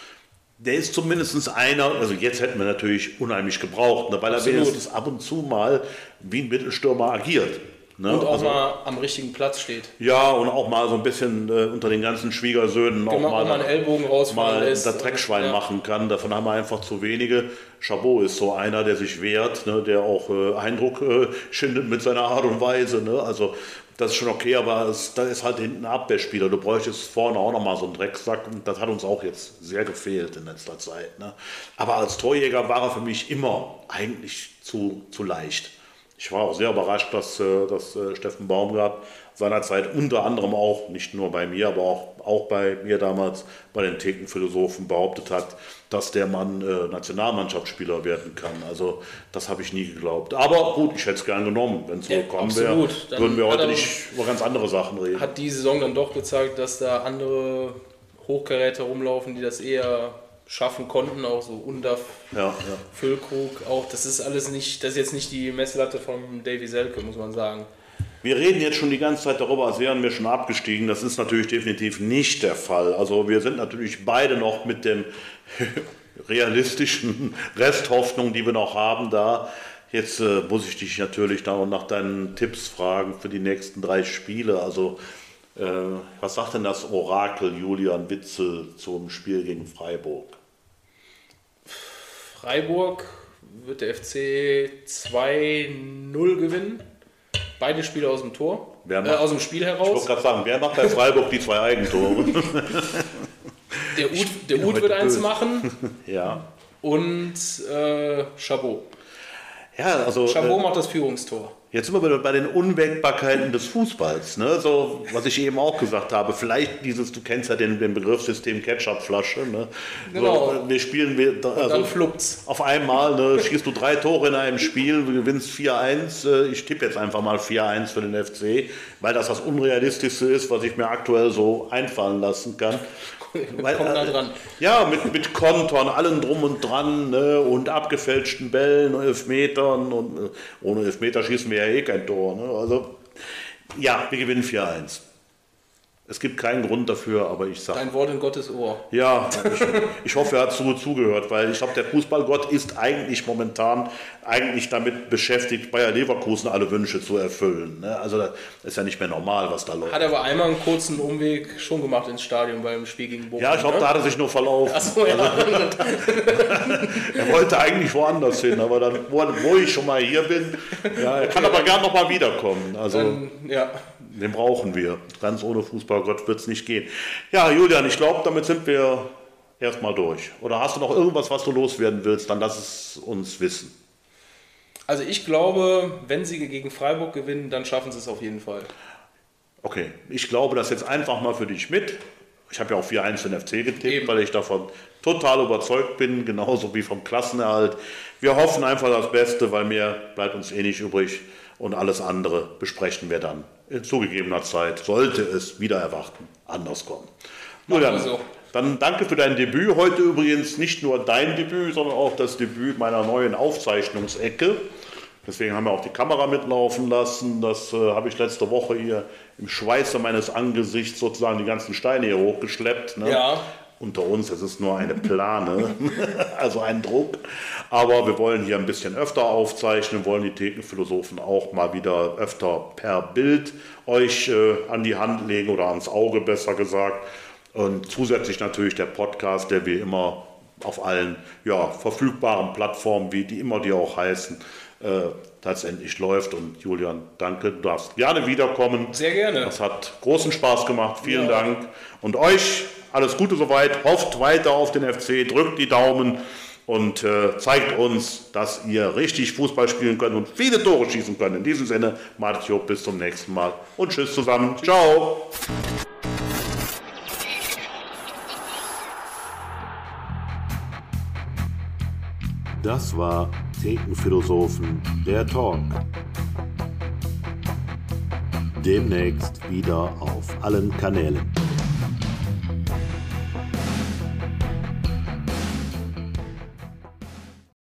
S1: Der ist zumindest einer, also jetzt hätten wir natürlich unheimlich gebraucht, ne, weil er wenigstens ab und zu mal wie ein Mittelstürmer agiert. Ne?
S2: Und auch mal am richtigen Platz steht.
S1: Ja, und auch mal so ein bisschen unter den ganzen Schwiegersöhnen
S2: auch mal einen Ellbogen rausfallen
S1: lässt. Das Dreckschwein machen kann. Davon haben wir einfach zu wenige. Chabot ist so einer, der sich wehrt, ne, der auch Eindruck schindet mit seiner Art und Weise. Ne? Also das ist schon okay, aber da ist halt hinten ein Abwehrspieler. Du bräuchtest vorne auch noch mal so einen Drecksack. Und das hat uns auch jetzt sehr gefehlt in letzter Zeit. Ne? Aber als Torjäger war er für mich immer eigentlich zu leicht. Ich war auch sehr überrascht, dass Steffen Baumgart seinerzeit unter anderem auch, nicht nur bei mir, aber auch bei mir damals, bei den Thekenphilosophen behauptet hat, dass der Mann Nationalmannschaftsspieler werden kann. Also das habe ich nie geglaubt. Aber gut, ich hätte es gern genommen. Wenn es so gekommen wäre, würden wir heute nicht über ganz andere Sachen reden.
S2: Hat die Saison dann doch gezeigt, dass da andere Hochkaräter rumlaufen, die das eher schaffen konnten, auch so Undaf, Füllkrug, auch das ist alles nicht, das ist jetzt nicht die Messlatte von Davy Selke, muss man sagen.
S1: Wir reden jetzt schon die ganze Zeit darüber, als wären wir schon abgestiegen. Das ist natürlich definitiv nicht der Fall. Also wir sind natürlich beide noch mit dem realistischen Resthoffnung, die wir noch haben, da. Jetzt muss ich dich natürlich nach deinen Tipps fragen für die nächsten 3 Spiele. Also was sagt denn das Orakel Julian Witzel zum Spiel gegen Freiburg?
S2: Freiburg wird der FC 2-0 gewinnen. Beide Spiele aus dem Tor, aus dem Spiel heraus.
S1: Ich wollte gerade sagen, wer macht bei Freiburg die 2 Eigentore?
S2: Der Uth wird eins machen.
S1: Ja.
S2: Und Chabot.
S1: Ja, also,
S2: Chabot macht das Führungstor.
S1: Jetzt sind wir wieder bei den Unwägbarkeiten des Fußballs. Ne? So, was ich eben auch gesagt habe. Vielleicht du kennst ja den Begriffssystem Ketchupflasche. Ne?
S2: Genau.
S1: So, wir spielen,
S2: dann fluppt's.
S1: Auf einmal schießt du 3 Tore in einem Spiel, du gewinnst 4-1. Ich tippe jetzt einfach mal 4-1 für den FC, weil das Unrealistischste ist, was ich mir aktuell so einfallen lassen kann.
S2: Kommt da dran.
S1: Ja, mit Kontern, allem drum und dran, ne, und abgefälschten Bällen, Elfmetern und ohne Elfmeter schießen wir ja eh kein Tor. Ne? Also ja, wir gewinnen 4-1. Es gibt keinen Grund dafür, aber ich sage...
S2: Ein Wort in Gottes Ohr.
S1: Ja, ich hoffe, er hat zugehört, weil ich glaube, der Fußballgott ist eigentlich momentan damit beschäftigt, Bayer Leverkusen alle Wünsche zu erfüllen. Ne? Also das ist ja nicht mehr normal, was da läuft.
S2: Hat aber einmal einen kurzen Umweg schon gemacht ins Stadion beim Spiel gegen Bochum.
S1: Ja, ich glaube, da hat er sich nur verlaufen.
S2: Ach so, ja.
S1: Er wollte eigentlich woanders hin, aber dann, wo ich schon mal hier bin, er kann aber gern noch mal wiederkommen. Also, den brauchen wir. Ganz ohne Fußballgott wird es nicht gehen. Ja, Julian, ich glaube, damit sind wir erstmal durch. Oder hast du noch irgendwas, was du loswerden willst? Dann lass es uns wissen.
S2: Also ich glaube, wenn sie gegen Freiburg gewinnen, dann schaffen sie es auf jeden Fall.
S1: Okay, ich glaube das jetzt einfach mal für dich mit. Ich habe ja auch 4-1 in FC getippt, weil ich davon total überzeugt bin, genauso wie vom Klassenerhalt. Wir hoffen einfach das Beste, weil mehr bleibt uns eh nicht übrig und alles andere besprechen wir dann in zugegebener Zeit, sollte es wieder erwarten, anders kommen. Julian, dann danke für dein Debüt. Heute übrigens nicht nur dein Debüt, sondern auch das Debüt meiner neuen Aufzeichnungsecke. Deswegen haben wir auch die Kamera mitlaufen lassen. Das habe ich letzte Woche hier im Schweiße meines Angesichts sozusagen die ganzen Steine hier hochgeschleppt. Ne?
S2: Ja.
S1: Unter uns, es ist nur eine Plane, also ein Druck. Aber wir wollen hier ein bisschen öfter aufzeichnen, wollen die Thekenphilosophen auch mal wieder öfter per Bild euch an die Hand legen oder ans Auge, besser gesagt. Und zusätzlich natürlich der Podcast, der wie immer auf allen verfügbaren Plattformen, wie die immer die auch heißen, tatsächlich läuft. Und Julian, danke, du darfst gerne wiederkommen.
S2: Sehr gerne.
S1: Das hat großen Spaß gemacht, vielen Dank. Und euch alles Gute soweit, hofft weiter auf den FC, drückt die Daumen und zeigt uns, dass ihr richtig Fußball spielen könnt und viele Tore schießen könnt. In diesem Sinne, Martio, bis zum nächsten Mal und tschüss zusammen. Ciao. Das war Thekenphilosophen, der Talk. Demnächst wieder auf allen Kanälen.